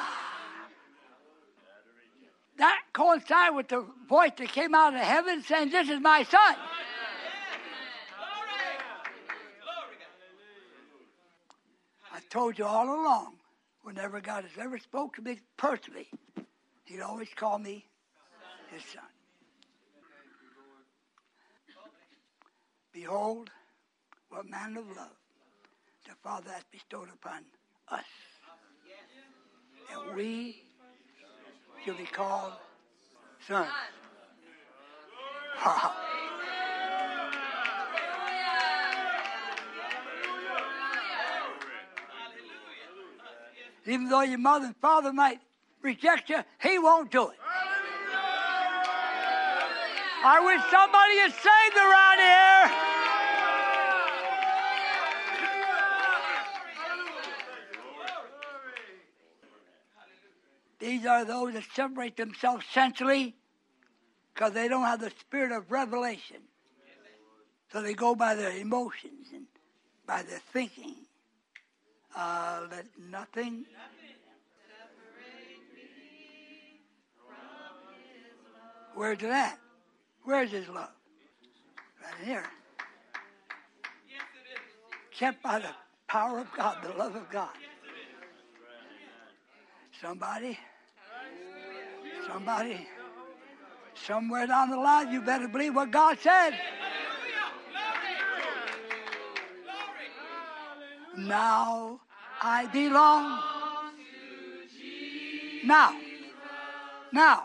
That coincided with the voice that came out of heaven saying, this is my son. I told you all along, whenever God has ever spoke to me personally, he'd always call me his son. Behold, what manner of love the Father hath bestowed upon us, and we shall be called sons. Even though your mother and father might reject you, he won't do it. I wish somebody is saved around here. These are those that separate themselves sensually because they don't have the spirit of revelation. So they go by their emotions and by their thinking. Let nothing Where's it at? Where's his love? Right here. Kept by the power of God, the love of God. Somebody, somewhere down the line, you better believe what God said. Now I belong. Now.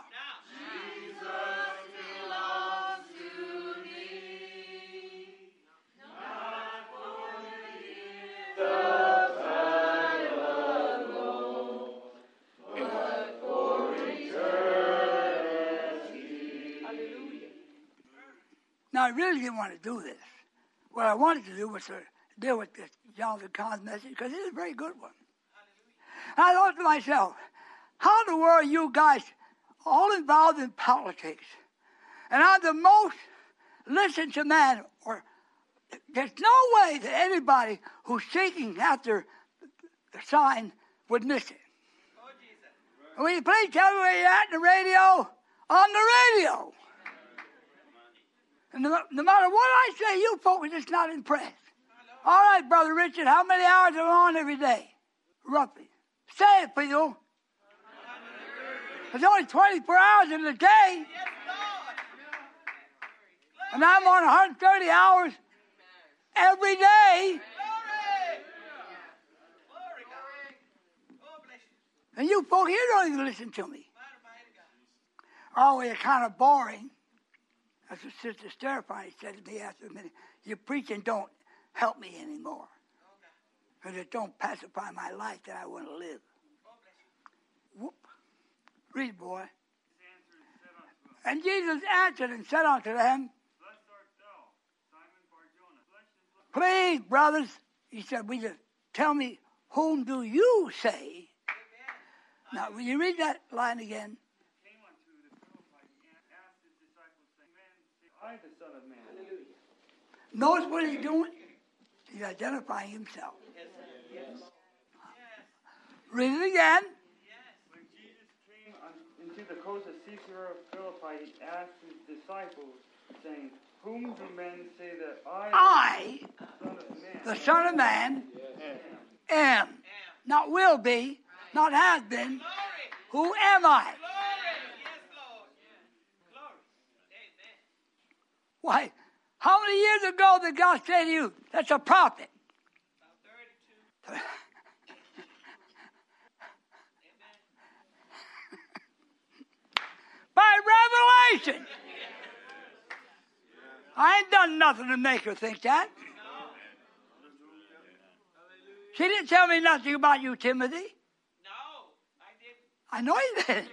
Now, I really didn't want to do this. What I wanted to do was to deal with this Jonathan Cahn's message because it's a very good one. And I thought to myself, how in the world are you guys all involved in politics? And I'm the most listened to man, or there's no way that anybody who's seeking after the sign would miss it. And will you please tell me where you're at in the radio? On the radio. And no matter what I say, you folks are just not impressed. All right, Brother Richard, how many hours are on every day? Roughly. Say it, people. There's only 24 hours in the day. And I'm on 130 hours every day. And you folks here don't even listen to me. Oh, you're kind of boring. That's what Sister Stephanie said to me after a minute. Your preaching don't help me anymore. Because it don't pacify my life that I want to live. Whoop. Read, boy. And Jesus answered and said unto them, please, brothers, he said, will you tell me, whom do you say? Now, will you read that line again? I, the Son of Man. Notice what he's doing? He's identifying himself. Read it again. When Jesus came into the coast of Caesarea of Philippi, he asked his disciples, saying, whom do men say that I, the Son of Man, am. Not will be, not has been. Who am I? Why, how many years ago did God say to you, that's a prophet? About 32. By revelation. I ain't done nothing to make her think that. She didn't tell me nothing about you, Timothy. No, I didn't. I know you didn't.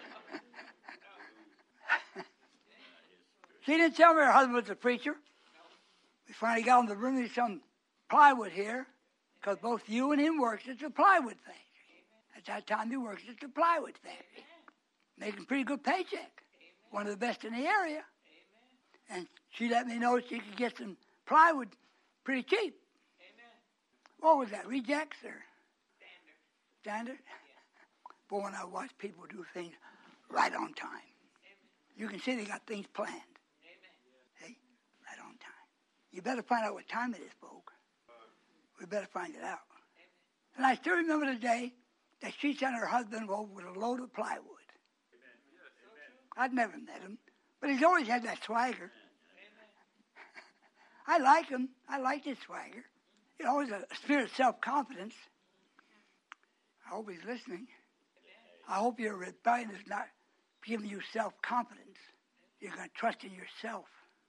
She didn't tell me her husband was a preacher. We finally got him to bring me some plywood here, because both you and him works at the plywood factory. At that time, he works at the plywood factory. Making a pretty good paycheck. One of the best in the area. And she let me know she could get some plywood pretty cheap. What was that, rejects or? Standard? But when I watch people do things right on time, you can see they got things planned. Hey, right on time. You better find out what time it is, folks. We better find it out. And I still remember the day that she sent her husband over with a load of plywood. I'd never met him, but he's always had that swagger. I like him. I like his swagger. You know, he's a spirit of self-confidence. I hope he's listening. I hope your rebellion is not giving you self-confidence. You're going to trust in yourself.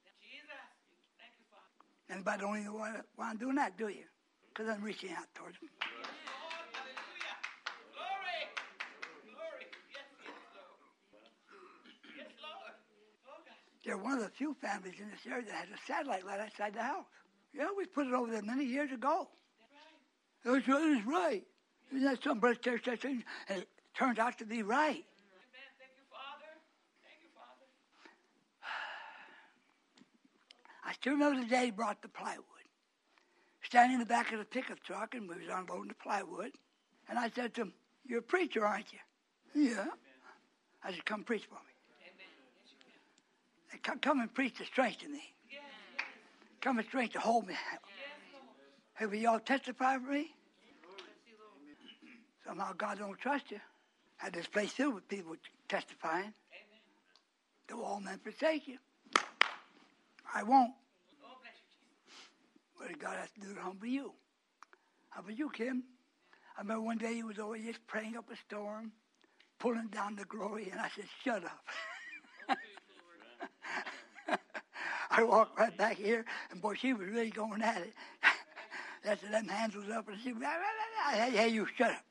Anybody don't even want to do that, do you? Because I'm reaching out towards them. They're one of the few families in this area that has a satellite light outside the house. Yeah, we put it over there many years ago. That's right. It's right. Isn't that some brother church that thing? And it turns out to be right. Amen. Thank you, Father. Thank you, Father. I still remember the day he brought the plywood. Standing in the back of the pickup truck, and we was unloading the plywood. And I said to him, "You're a preacher, aren't you?" "Yeah." I said, "Come preach for me." Come and preach the strength to me. Come and strength to hold me. Hey, will y'all testify for me? Somehow God don't trust you. Had this place filled with people testifying. Though all men forsake you, I won't. But God has to do it humble you. How about you, Kim? I remember one day he was always just praying up a storm, pulling down the glory, and I said, "Shut up." I walked right back here, and boy, she was really going at it. That's them hands was up, and she, "Hey, you shut up."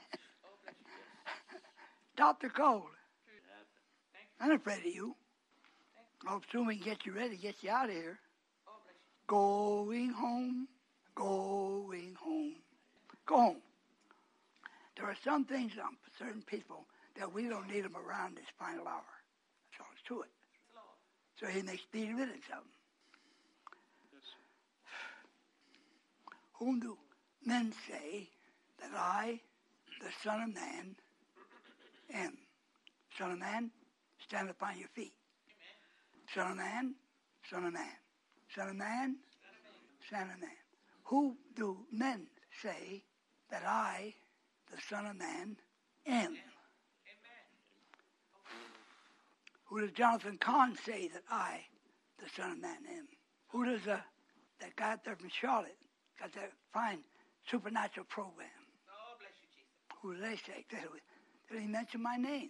Stop the cold. I'm not afraid of you. I'll soon we can get you ready, get you out of here. Going home, going home. Go home. There are some things on certain people that we don't need them around this final hour. That's all there's to it. So he makes speedy riddance of them. Whom do men say that I, the Son of Man, am? Son of Man, stand upon your feet. Son of Man, Son of Man. Son of Man, Son of Man. Who do men say that I, the Son of Man, am? Who does Jonathan Kahn say that I, the Son of Man, am? Who does that guy up there from Charlotte, got that fine supernatural program? Oh, bless you, Jesus. Who do they say? Did he mention my name?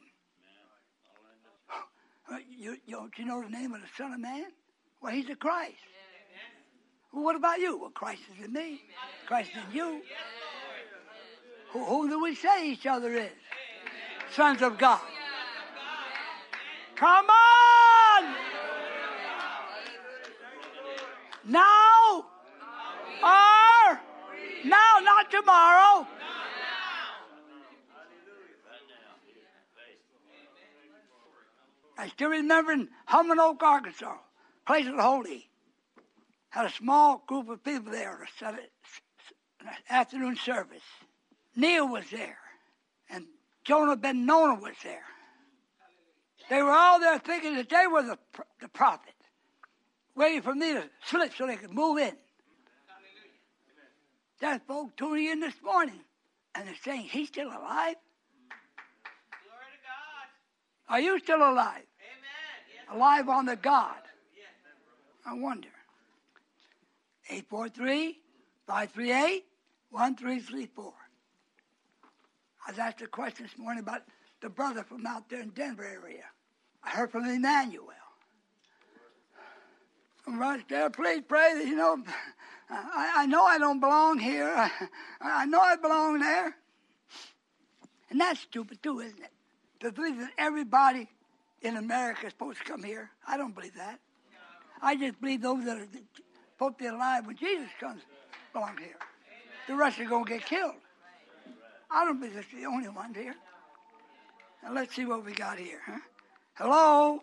You know the name of the Son of Man? Well, he's the Christ. Well, what about you? Well, Christ is in me. Christ is in you. Who do we say each other is? Sons of God. Come on! Now or now, not tomorrow. I still remember in Humming Oak, Arkansas, place of the holy. Had a small group of people there at an afternoon service. Neil was there, and Jonah Ben Nona was there. They were all there thinking that they were the prophet, waiting for me to slip so they could move in. That folk tuning in this morning, and they're saying, "He's still alive?" Glory to God. Are you still alive? Amen. Yes. Alive on the God? Yes. I wonder. 843-538-1334. I was asked a question this morning about the brother from out there in Denver area. I heard from Emmanuel. I'm right there. Please pray that, I know I don't belong here. I know I belong there. And that's stupid too, isn't it? To believe that everybody in America is supposed to come here. I don't believe that. I just believe those that are supposed to be alive when Jesus comes belong here. The rest are going to get killed. I don't believe it's the only ones here. Now let's see what we got here, huh? Hello?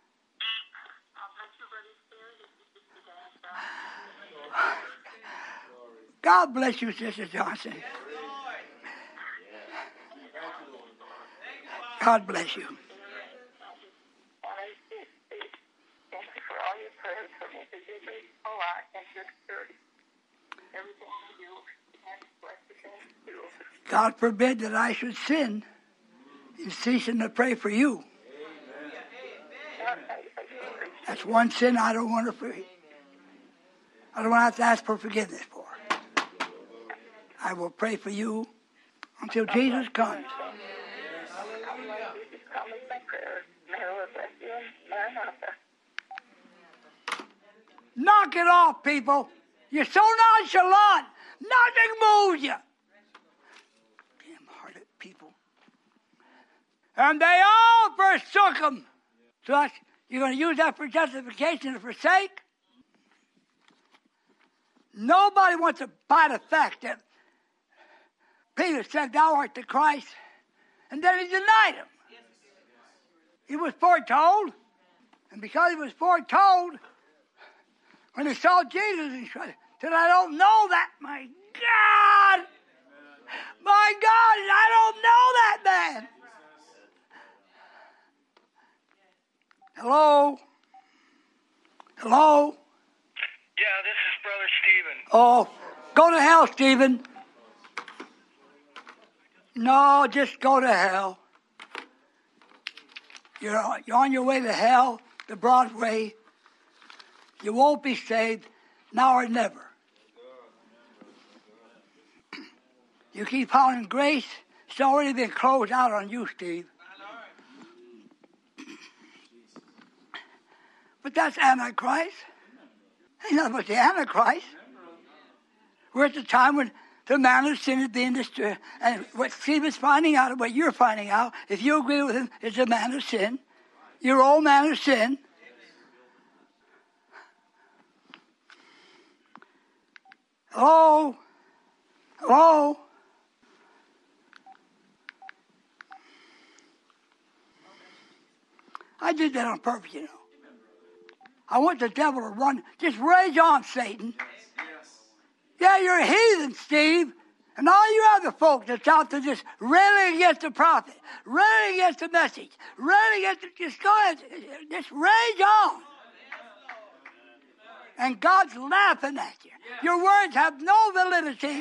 God bless you, Sister Johnson. God bless you. Thank you for all your prayers for me. It means a lot and your spirit. Everything you do God forbid that I should sin in ceasing to pray for you. That's one sin I don't want to forgive. I don't want to have to ask for forgiveness for. I will pray for you until Jesus comes. Knock it off, people. You're so nonchalant. Nothing moves you. Damn-hearted people. And they all forsook him. So that's, you're going to use that for justification to forsake? Nobody wants to buy the fact that Peter said, "Thou art the Christ," and then he denied him. He was foretold, and because he was foretold, when he saw Jesus, he said, "I don't know that, my God! My God, I don't know that man!" Hello? Hello? Yeah, this is Brother Stephen. Oh, go to hell, Stephen. No, just go to hell. You're on your way to hell, the broad way. You won't be saved now or never. You keep hollering grace, it's already been closed out on you, Steve. But that's Antichrist. Ain't nothing but the Antichrist. We're at the time when the man of sin is being destroyed. And what Steve is finding out, what you're finding out, if you agree with him, is a man of sin. Your old man of sin. Hello? Hello? I did that on purpose, you know. I want the devil to run. Just rage on, Satan. Yeah, you're a heathen, Steve. And all you other folks that's out there just railing against the prophet, railing against the message, railing against the, just rage on. And God's laughing at you. Your words have no validity.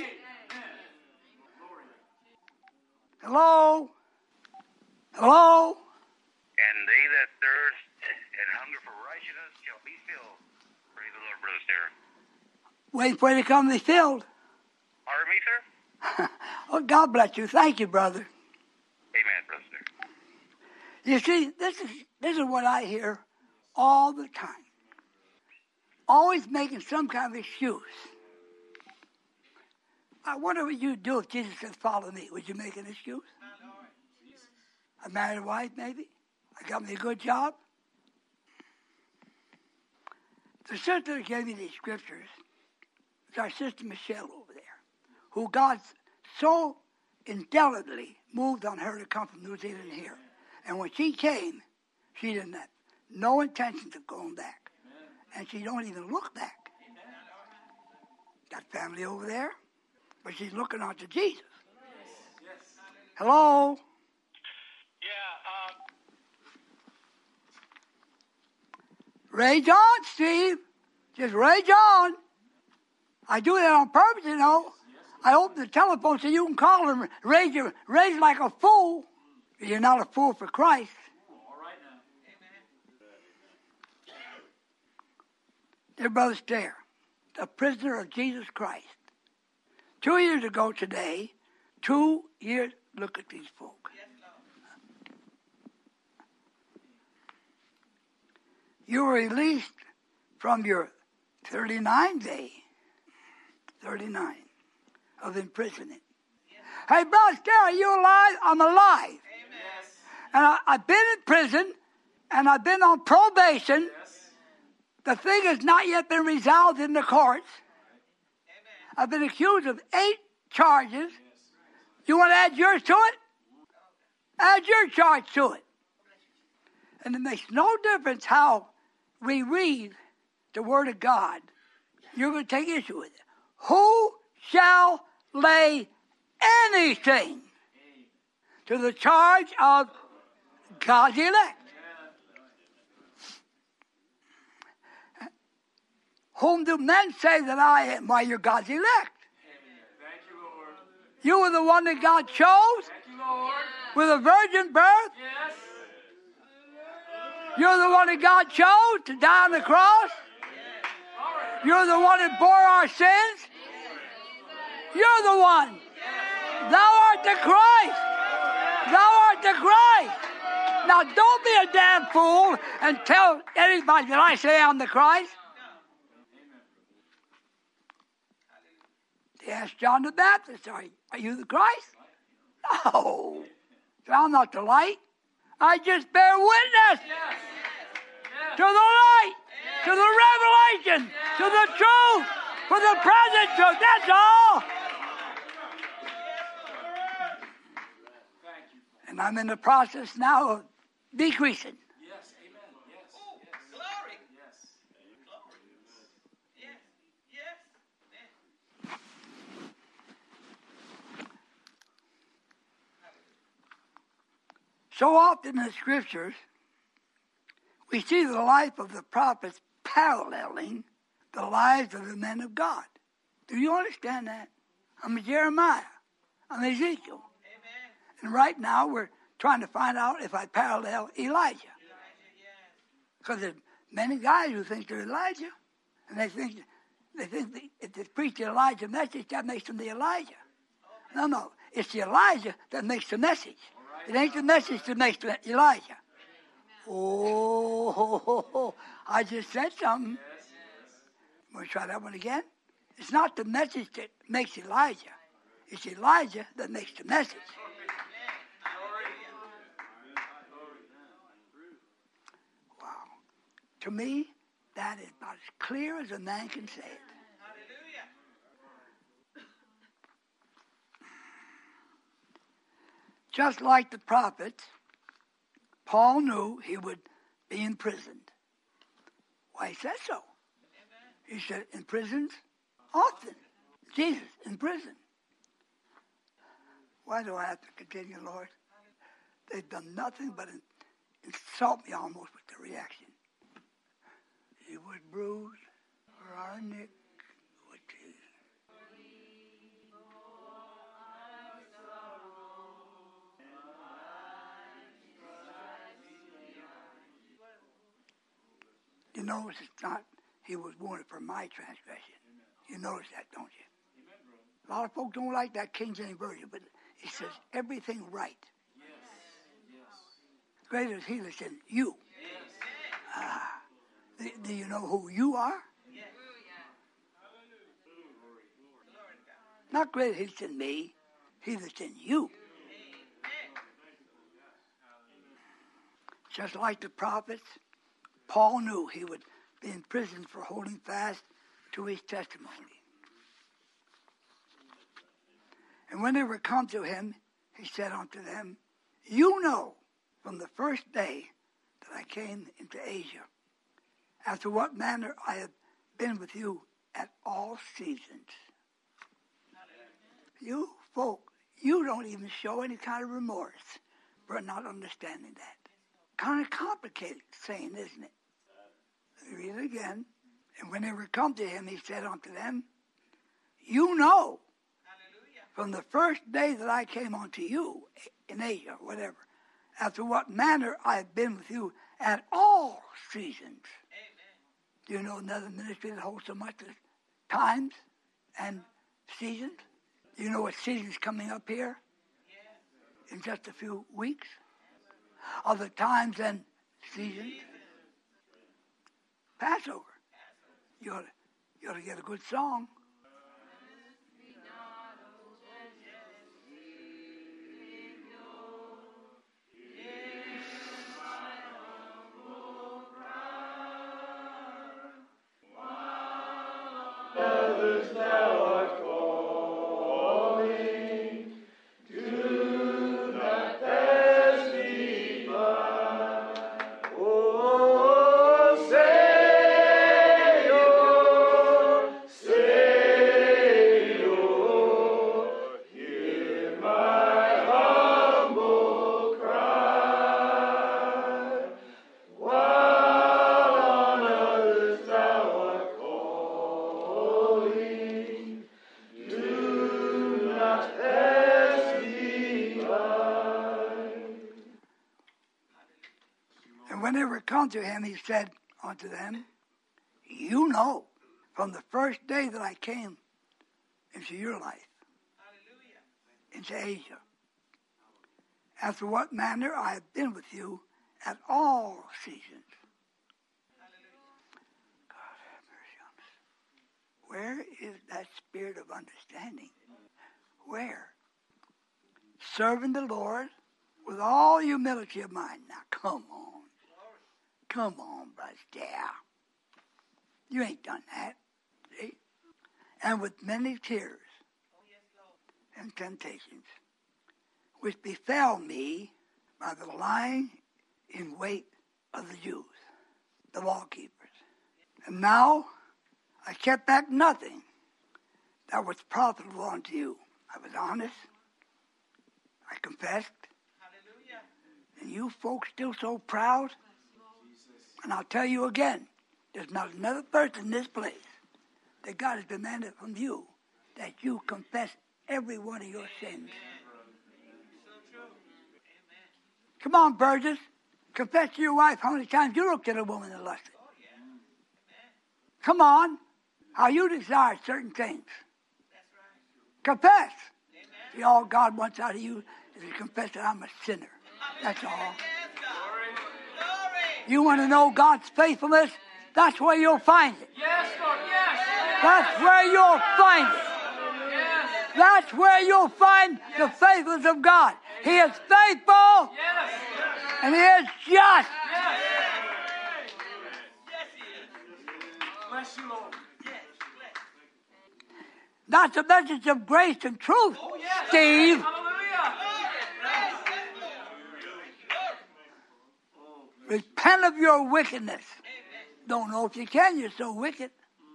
Hello? Hello? And they that thirst and hunger for righteousness shall be filled. Praise the Lord, Brother Sarah. Wait for it to come to be filled. Pardon me, sir? Oh, God bless you. Thank you, brother. Amen, Brother Sarah. You see, this is what I hear all the time. Always making some kind of excuse. I wonder what you'd do if Jesus said, "Follow me." Would you make an excuse? I married a wife, maybe. I got me a good job. The sister that gave me these scriptures is our sister Michelle over there, who God so indelibly moved on her to come from New Zealand here. And when she came, she didn't have no intentions of going back. And she don't even look back. Got family over there, but she's looking on to Jesus. Hello? Rage on, Steve. Just rage on. I do that on purpose, you know. I open the telephone so you can call and rage like a fool. You're not a fool for Christ. All right now. Dear Brother Stair, the prisoner of Jesus Christ. 2 years ago today, 2 years, look at these folk. You were released from your 39-day, 39 of imprisonment. Hey, Brother Stair, are you alive? I'm alive. Yes. And I've been in prison, and I've been on probation. Yes. The thing has not yet been resolved in the courts. I've been accused of 8 charges. You want to add yours to it? Add your charge to it. And it makes no difference how we read the Word of God. You're going to take issue with it. Who shall lay anything to the charge of God's elect? Whom do men say that I am? Why, you're God's elect. Thank you, You were the one that God chose with a virgin birth. You're the one that God chose to die on the cross. You're the one that bore our sins. You're the one. Thou art the Christ. Thou art the Christ. Now don't be a damn fool and tell anybody that I say I'm the Christ. They asked John the Baptist, are you the Christ? No. So I'm not the light. I just bear witness to the light, to the revelation, to the truth, for the present truth. That's all. And I'm in the process now of decreasing. Yes, amen. Yes. Glory. Yes. Yes. Yes. So often in the scriptures, we see the life of the prophets paralleling the lives of the men of God. Do you understand that? I'm Jeremiah. I'm Ezekiel. Amen. And right now we're trying to find out if I parallel Elijah. Because there's many guys who think they're Elijah. And they think that if they preach the Elijah message, that makes them the Elijah. No. It's the Elijah that makes the message. It ain't the message that makes the Elijah. Oh, I just said something. Want to try that one again? It's not the message that makes Elijah. It's Elijah that makes the message. Wow. To me, that is about as clear as a man can say it. Hallelujah. Just like the prophets, Paul knew he would be imprisoned. Why, he said so. He said, in prisons, often. Jesus, in prison. Why do I have to continue, Lord? They've done nothing but insult me almost with the reaction. He was bruised for our iniquity. You notice it's not, he was wounded for my transgression. You notice that, don't you? A lot of folks don't like that King James Version, but it says everything right. Greater is he that's in you. Do you know who you are? Not greater he that's in me, he that's in you. Just like the prophets, Paul knew he would be in prison for holding fast to his testimony. And when they were come to him, he said unto them, you know from the first day that I came into Asia, after what manner I have been with you at all seasons. You folk, you don't even show any kind of remorse for not understanding that. Kind of complicated saying, isn't it? Read it again. And when they were come to him, he said unto them, you know, from the first day that I came unto you in Asia, whatever, after what manner I have been with you at all seasons. Do you know another ministry that holds so much as times and seasons? Do you know what season's coming up here in just a few weeks? Of the times and seasons. Passover. You ought to get a good song. Say unto him, he said unto them, you know from the first day that I came into your life, into Asia, after what manner I have been with you at all seasons. God have mercy on us. Where is that spirit of understanding? Where? Serving the Lord with all humility of mind. Now, come on. Come on, brother. Yeah. You ain't done that. See? And with many tears and temptations, which befell me by the lying in wait of the Jews, the law keepers. And now I kept back nothing that was profitable unto you. I was honest. I confessed. Hallelujah. And you folks still so proud. And I'll tell you again, there's not another person in this place that God has demanded from you that you confess every one of your sins. Come on, Burgess. Confess to your wife how many times you looked at a woman and lusted. Come on. How you desire certain things. Confess. See, all God wants out of you is to confess that I'm a sinner. That's all. You want to know God's faithfulness? That's where you'll find it. Yes, Lord, yes. That's where you'll find it. Yes. That's where you'll find the faithfulness of God. He is faithful. Yes. And He is just. Yes. Bless you, Lord. That's a message of grace and truth, Steve. Hallelujah. Repent of your wickedness. Don't know if you can, you're so wicked.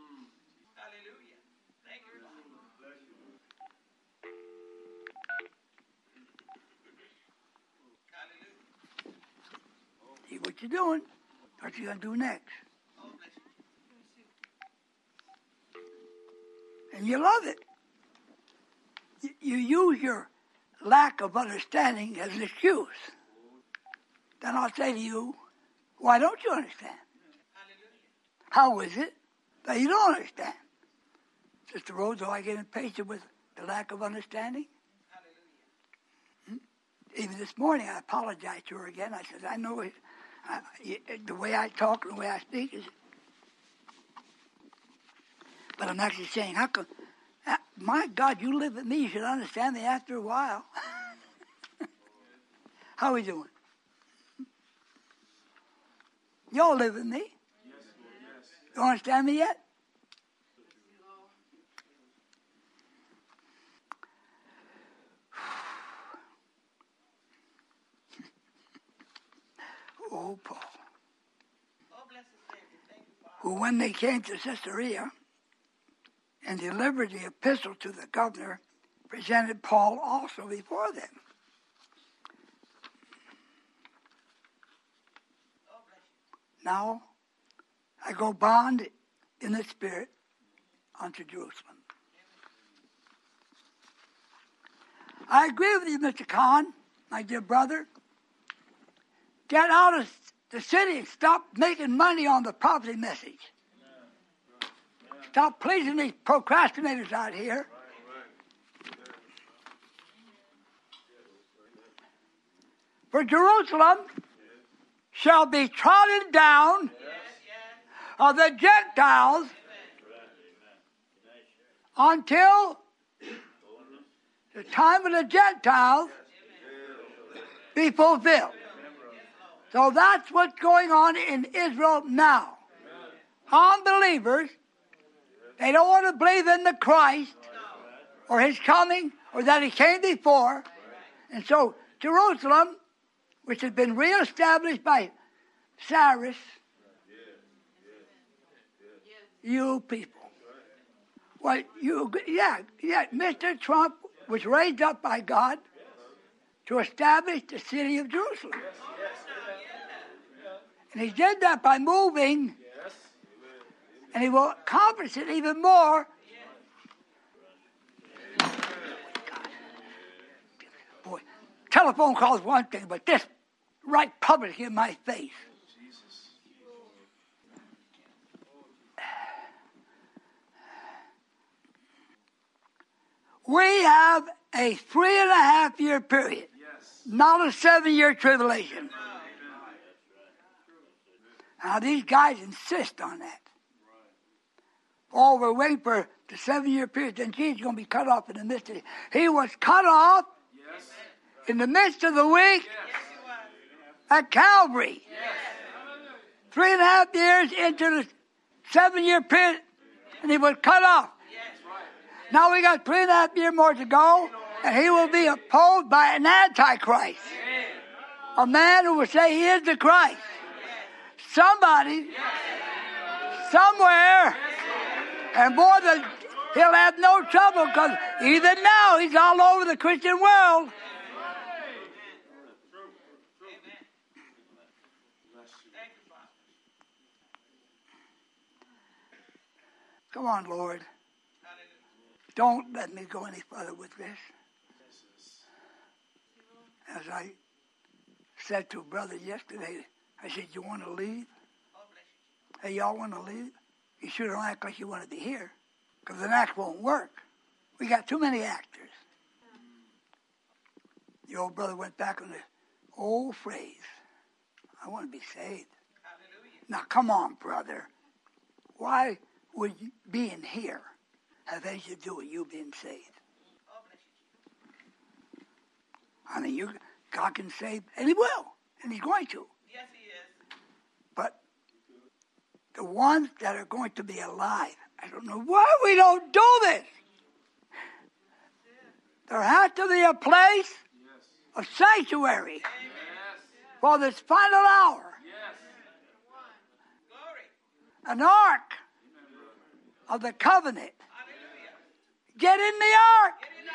See what you're doing. What you going to do next. And you love it. You use your lack of understanding as an excuse. Then I'll say to you, why don't you understand? How is it that you don't understand? Sister Rose, do I get impatient with the lack of understanding? Even this morning, I apologized to her again. I said, I know the way I talk and the way I speak is... But I'm actually saying, how come... My God, you live with me. You should understand me after a while. How are we doing? Y'all live with me? You understand me yet? Oh, Paul. Who, when they came to Caesarea and delivered the epistle to the governor, presented Paul also before them. Now, I go bound in the Spirit unto Jerusalem. I agree with you, Mr. Kahn, my dear brother. Get out of the city and stop making money on the prophecy message. Stop pleasing these procrastinators out here. For Jerusalem shall be trodden down of the Gentiles until the time of the Gentiles be fulfilled. So that's what's going on in Israel now. Unbelievers, they don't want to believe in the Christ or His coming or that He came before. And so Jerusalem, which has been reestablished by Cyrus, you people. Well, Mr. Trump was raised up by God to establish the city of Jerusalem. And He did that by moving, and He will accomplish it even more. Boy, telephone calls one thing, but this right public in my face. We have a 3.5-year period, not a 7-year tribulation. Now, these guys insist on that. Oh, we're waiting for the 7-year period, then Jesus is going to be cut off in the midst of it. He was cut off in the midst of the week at Calvary. 3.5 years into the 7-year period, and he was cut off. Now we got 3.5 years more to go, and he will be opposed by an antichrist. A man who will say he is the Christ. Somebody, somewhere, and boy, he'll have no trouble because even now he's all over the Christian world. Come on, Lord. Don't let me go any further with this. As I said to a brother yesterday, I said, you want to leave? Hey, y'all want to leave? You sure don't act like you want to be here, because an act won't work. We got too many actors. The old brother went back on the old phrase, I want to be saved. Now, come on, brother. Why would you being here have anything to do with you being saved? I mean, God can save, and He will, and He's going to. Yes, He is. But the ones that are going to be alive, I don't know why we don't do this. There has to be a place of sanctuary for this final hour. An ark of the covenant. Get in the ark.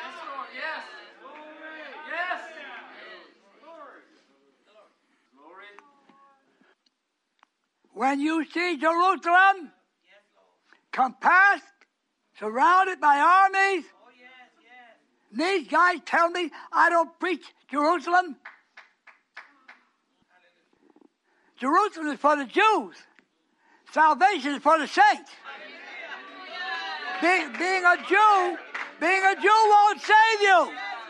When you see Jerusalem compassed, surrounded by armies, these guys tell me I don't preach Jerusalem. Jerusalem is for the Jews. Salvation is for the saints. Being a Jew won't save you.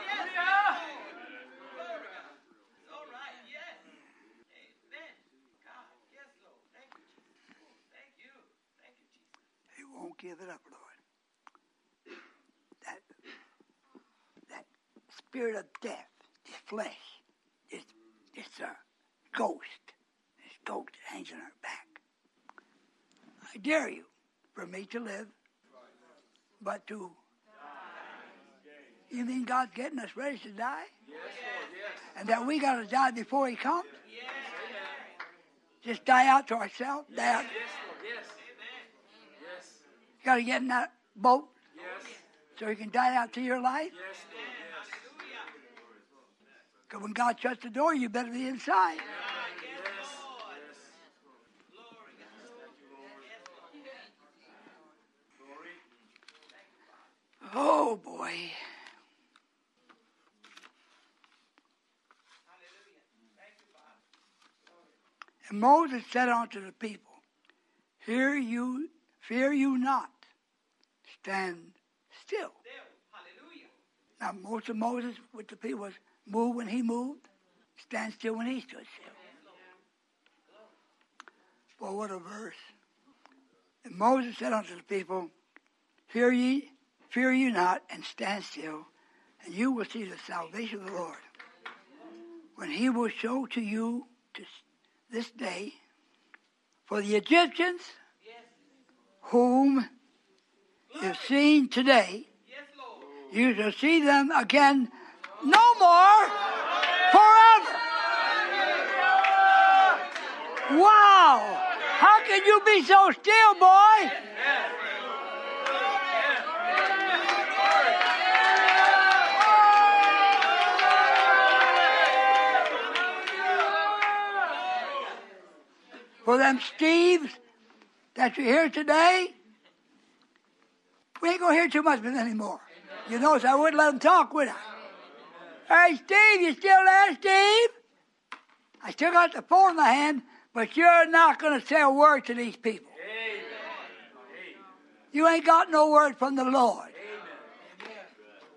He won't give it up, Lord. That spirit of death, this flesh, this ghost, this ghost that hangs on our back. I dare you, for me to live, but to... You mean God's getting us ready to die? Yes, Lord, yes. And that we got to die before He comes? Yes. Just die out to ourselves? Die out. Yes, Lord, yes. Yes. You got to get in that boat? Yes. So you can die out to your life? Yes, Lord, yes. Because when God shuts the door, you better be inside. Oh, boy. And Moses said unto the people, fear you not, stand still. Now, most of Moses with the people was move when he moved, stand still when he stood still. Boy, what a verse. And Moses said unto the people, fear you not, and stand still, and you will see the salvation of the Lord, when He will show to you this day. For the Egyptians, whom you've seen today, you shall see them again no more forever. Wow! How can you be so still, boy? For them Steves that you hear today, we ain't going to hear too much of it anymore. You notice I wouldn't let them talk, would I? Hey, Steve, you still there, Steve? I still got the phone in my hand, but you're not going to say a word to these people. You ain't got no word from the Lord.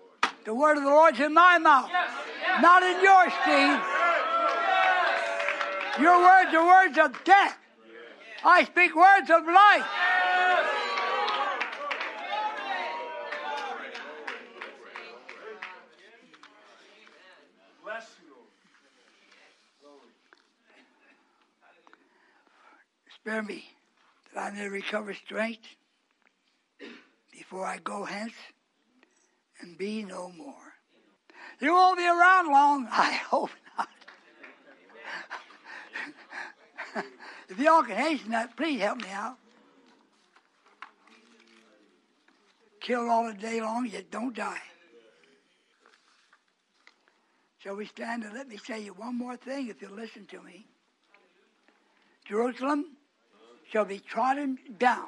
The word of the Lord's in my mouth, not in yours, Steve. Your words are words of death. I speak words of life. Spare me that I may recover strength before I go hence and be no more. You won't be around long, I hope not. If y'all can hasten that, please help me out. Killed all the day long, yet don't die. Shall we stand and let me say you one more thing if you'll listen to me. Jerusalem shall be trodden down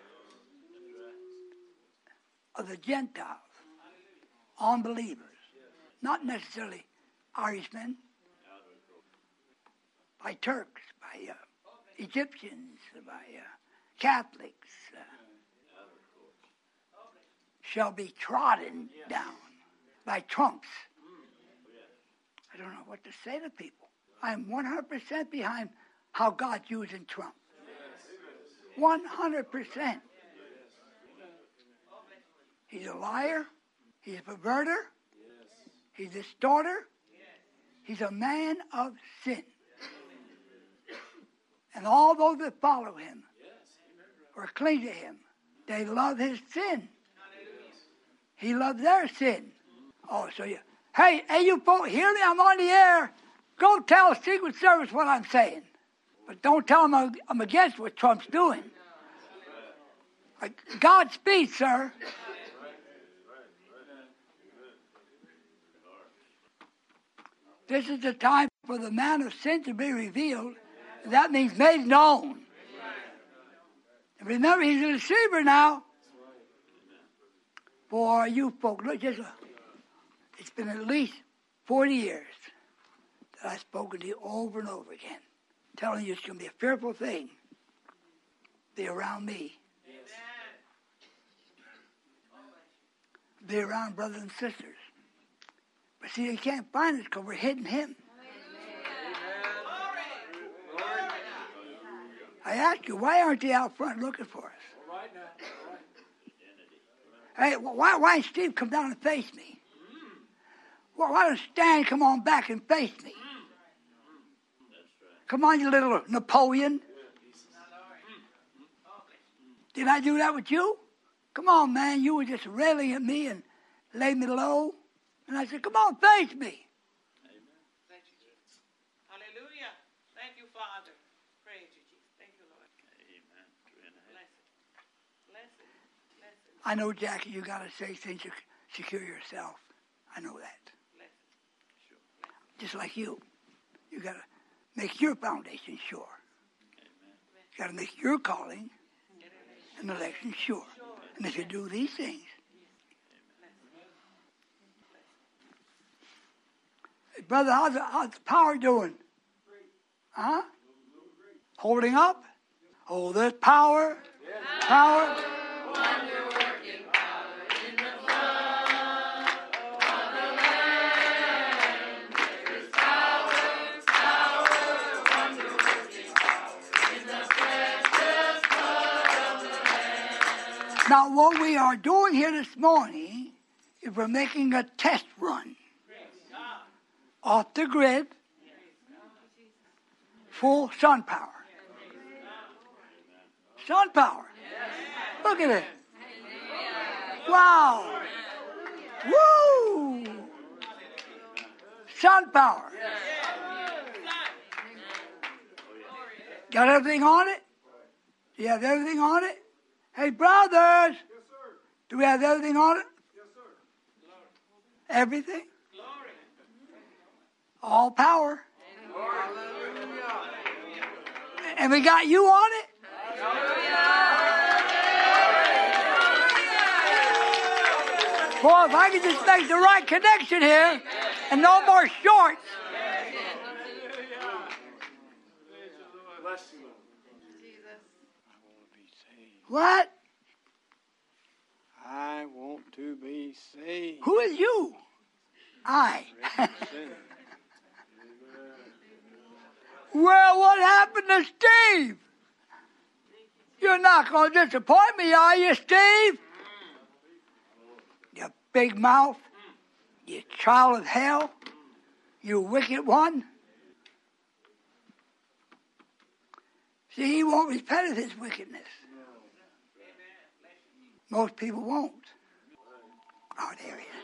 of the Gentiles, unbelievers, not necessarily Irishmen, by Turks, by Egyptians, by Catholics, shall be trodden down by Trumps. I don't know what to say to people. I am 100% behind how God's using Trump. 100%. He's a liar. He's a perverter. He's a distorter. He's a man of sin. And all those that follow him or cling to him, they love his sin. He loves their sin. Oh, so you, hey, you folks, hear me? I'm on the air. Go tell Secret Service what I'm saying. But don't tell them I'm against what Trump's doing. Godspeed, sir. This is the time for the man of sin to be revealed. That means made known. And remember, he's a deceiver now. For you folks, look, it's been at least 40 years that I've spoken to you over and over again, telling you it's going to be a fearful thing. Be around me. Be around brothers and sisters. But see, they can't find us because we're hiding him. I ask you, why aren't they out front looking for us? Hey, why didn't Steve come down and face me? Well, why don't Stan come on back and face me? Come on, you little Napoleon. Did I do that with you? Come on, man. You were just railing at me and laid me low. And I said, come on, face me. Thank you, Jesus. Hallelujah. Thank you, Father. Praise you, Jesus. Thank you, Lord. Amen. Bless it. Bless it. Bless it. I know, Jackie, you got to say things to secure yourself. I know that. Bless it. Sure. Just like you. You got to make your foundation sure. You got to make your calling and election sure. And if you do these things, hey, brother, how's the power doing? Huh? Holding up? Oh, there's power. Power. Now, what we are doing here this morning is we're making a test run off the grid, full sun power. Sun power. Look at it. Wow. Woo! Sun power. Got everything on it? Do you have everything on it? Hey, brothers. Yes, sir. Do we have everything on it? Yes, sir. Everything? Glory. All power. Hallelujah. And we got you on it? Boy, if I could just make the right connection here and no more shorts. Bless you. What? I want to be saved. Who is you? I. Well, what happened to Steve? You're not going to disappoint me, are you, Steve? You big mouth. You child of hell. You wicked one. See, he won't repent of his wickedness. Most people won't. Oh, there he is.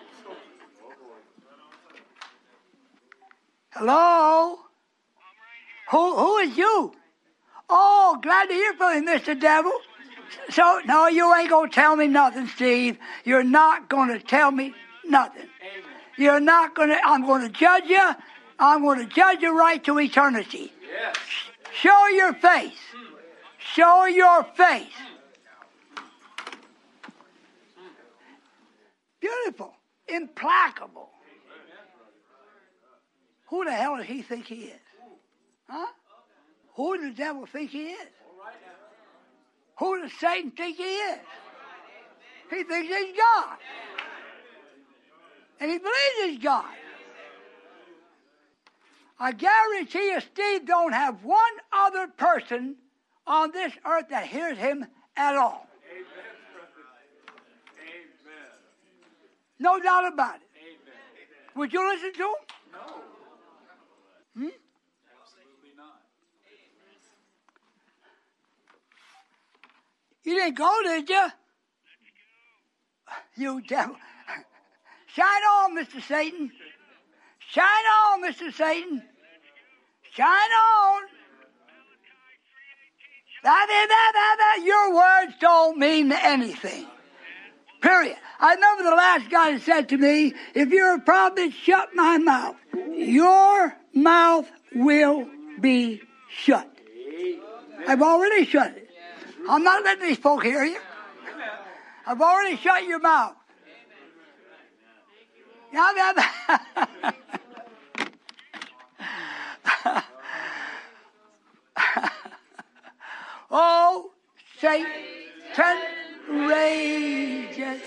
Hello? Who is you? Oh, glad to hear from you, Mr. Devil. So, no, you ain't going to tell me nothing, Steve. You're not going to tell me nothing. You're not going to, I'm going to judge you. I'm going to judge you right to eternity. Yes. Show your face. Show your face. Beautiful. Implacable. Who the hell does he think he is? Huh? Who does the devil think he is? Who does Satan think he is? He thinks he's God. And he believes he's God. I guarantee you Steve don't have one other person on this earth that hears him at all. No doubt about it. Would you listen to him? No. Hmm? Absolutely not. You didn't go, did you? You devil. Shine on, Mr. Satan. Shine on, Mr. Satan. Shine on. Your words don't mean anything. Period. I remember the last guy that said to me, if you're a prophet, shut my mouth. Your mouth will be shut. I've already shut it. I'm not letting these folk hear you. I've already shut your mouth. Oh, Satan rages.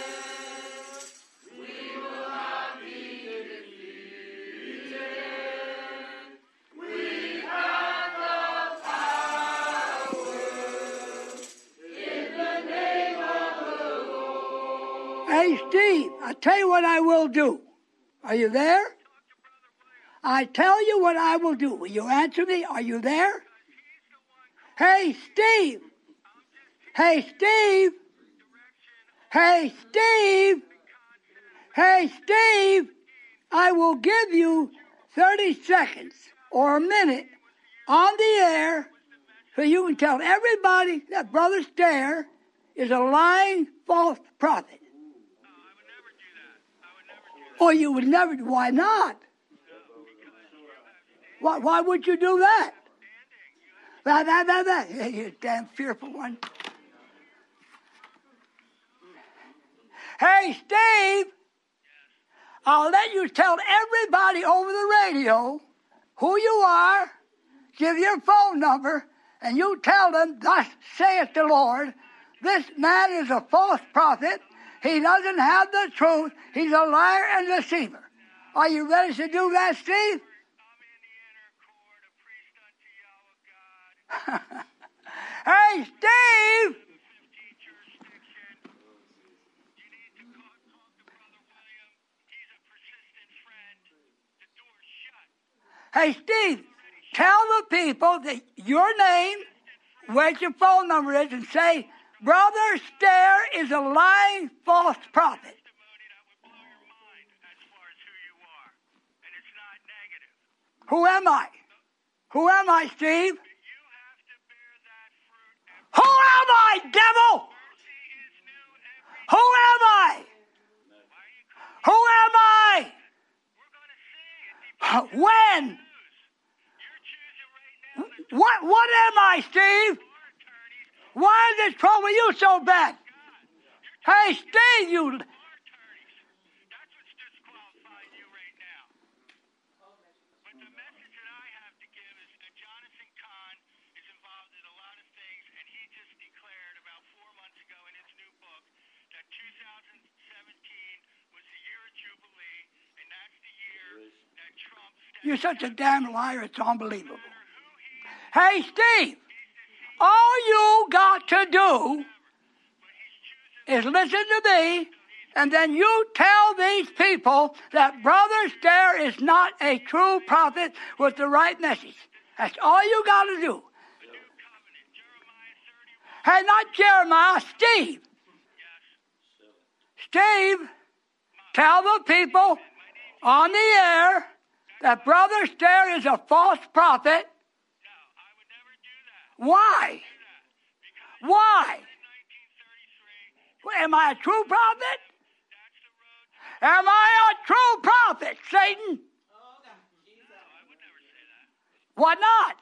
Hey, Steve, I tell you what I will do. Are you there? I tell you what I will do. Will you answer me? Are you there? Hey, Steve. Hey, Steve. Hey, Steve. Hey, Steve. I will give you 30 seconds or a minute on the air so you can tell everybody that Brother Stair is a lying, false prophet. Oh, you would never. Why not? Why would you do that? You damn fearful one. Hey, Steve, I'll let you tell everybody over the radio who you are, give your phone number, and you tell them, thus saith the Lord, this man is a false prophet. He doesn't have the truth. He's a liar and deceiver. Are you ready to do that, Steve? Hey, Steve! Hey, Steve, tell the people that your name, where your phone number is, and say, Brother Stair is a lying, false prophet. Who am I? Who am I, Steve? Who am I, devil? Who am I? Who am I? When? What am I, Steve? Why does it trouble you so bad? Hey, Steve, you... You're such a damn liar, it's unbelievable. Hey, Steve, all you got to do is listen to me, and then you tell these people that Brother Stair is not a true prophet with the right message. That's all you got to do. Hey, not Jeremiah, Steve. Steve, tell the people on the air that Brother Stair is a false prophet. Why? Why? Am I a true prophet? Am I a true prophet, Satan? Why not?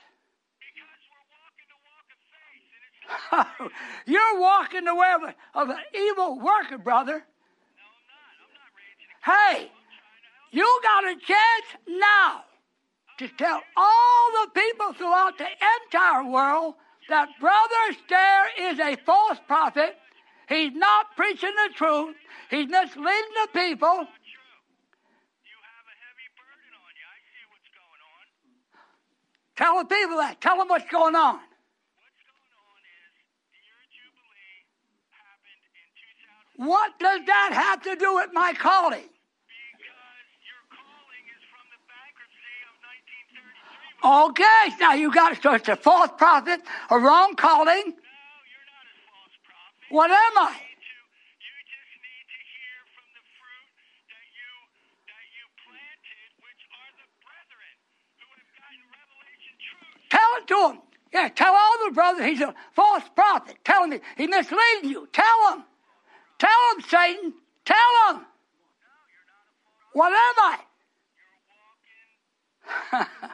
You're walking the way of an evil worker, brother. Hey, you got a chance now to tell all the people throughout the entire world that Brother Stair is a false prophet. He's not preaching the truth. He's misleading the people. Tell the people that. Tell them what's going on. What does that have to do with my calling? Okay, now you got it. So it's a false prophet, a wrong calling. No, you're not a false prophet. What am I? You just need to hear from the fruit that you planted, which are the brethren who have gotten revelation truth. Tell it to them. Yeah, tell all the brothers he's a false prophet. Tell him he's misleading you. Tell him. Tell him, Satan. Tell him. No, you're not a false prophet. What am I? You're walking.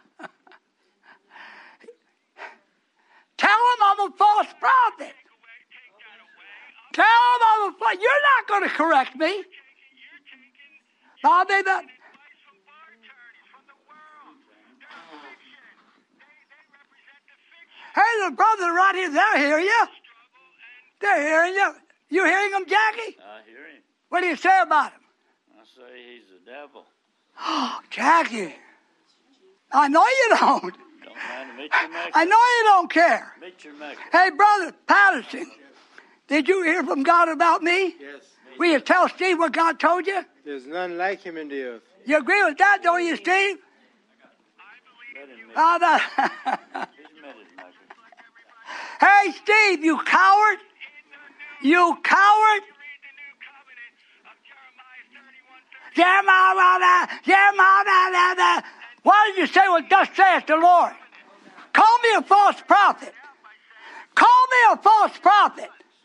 Tell him I'm a false prophet. Tell him I'm a false. You're not going to correct me. Bobby, hey, the brother right here, they're hearing you. They're hearing you. You hearing him, Jackie? I hear him. What do you say about him? I say he's the devil. Oh, Jackie. I know you don't. Don't mind meet your maker. I know you don't care. Meet your maker. Hey, Brother Patterson, did you hear from God about me? Yes. Will you tell Steve what God told you? There's none like him in the earth. You agree with that, don't you, Steve? How about Hey, Steve, you coward. You coward. Jeremiah. Why did you say what thus saith the Lord? Call me a false prophet. Call me a false prophet.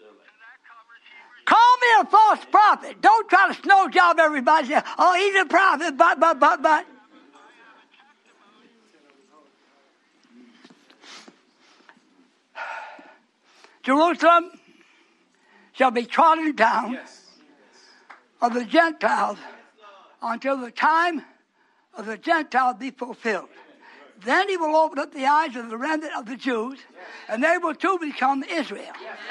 Call me a false prophet. Don't try to snow job everybody. Say, oh, he's a prophet, but. Jerusalem shall be trodden down of the Gentiles until the time of the Gentiles be fulfilled. Then he will open up the eyes of the remnant of the Jews, and they will too become Israel.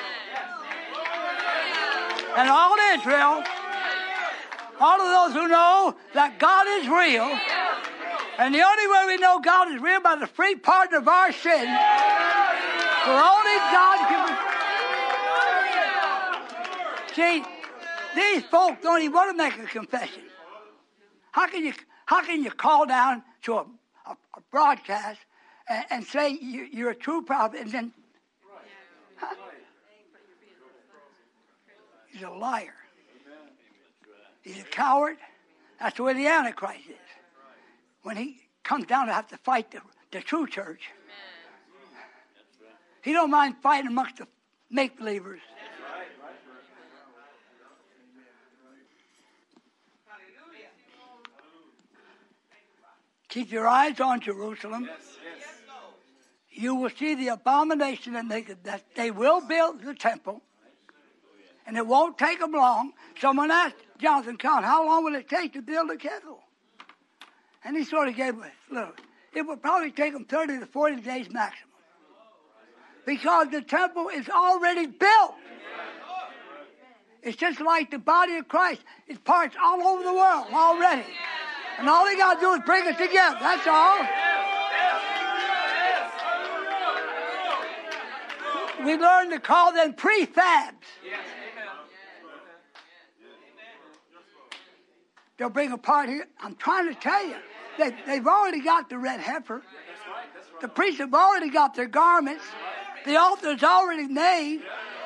And all Israel, all of those who know that God is real, and the only way we know God is real by the free pardon of our sin, for only God can. See, these folks don't even want to make a confession. How can you call down to a broadcast and say you're a true prophet and then he's a liar. He's a coward. That's the way the Antichrist is. When he comes down to have to fight the true church, he don't mind fighting amongst the make-believers. Keep your eyes on Jerusalem. You will see the abomination that they will build the temple. And it won't take them long. Someone asked Jonathan Cahn, how long will it take to build a temple? And he sort of gave a little. It would probably take them 30 to 40 days maximum. Because the temple is already built. It's just like the body of Christ. It's parts all over the world already. And all they got to do is bring us together. That's all. We learned to call them prefabs. They'll bring a part here. I'm trying to tell you, they've already got the red heifer. The priests have already got their garments. The altar's already made.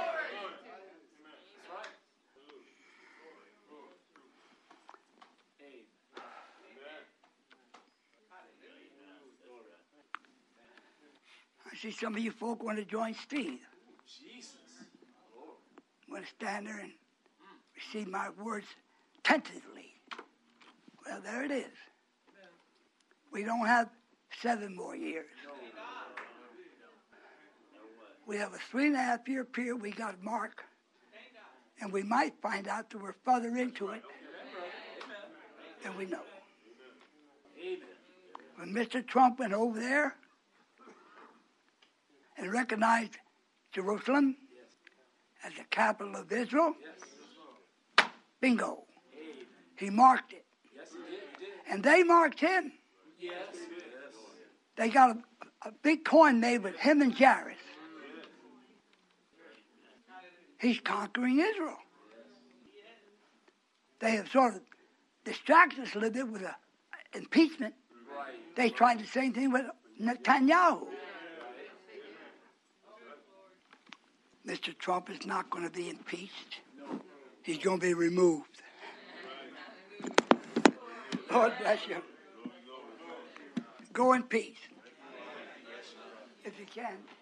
I see some of you folk want to join Steve. Want to stand there and receive my words tentatively. Well, there it is. We don't have 7 more years. We have a 3.5-year period we got to mark, and we might find out that we're further into it than we know. When Mr. Trump went over there and recognized Jerusalem as the capital of Israel, bingo, he marked it. And they marked him. They got a big coin made with him and Jairus. He's conquering Israel. They have sort of distracted us a little bit with impeachment. They tried the same thing with Netanyahu. Mr. Trump is not going to be impeached. He's going to be removed. Lord bless you. Go in peace. If you can.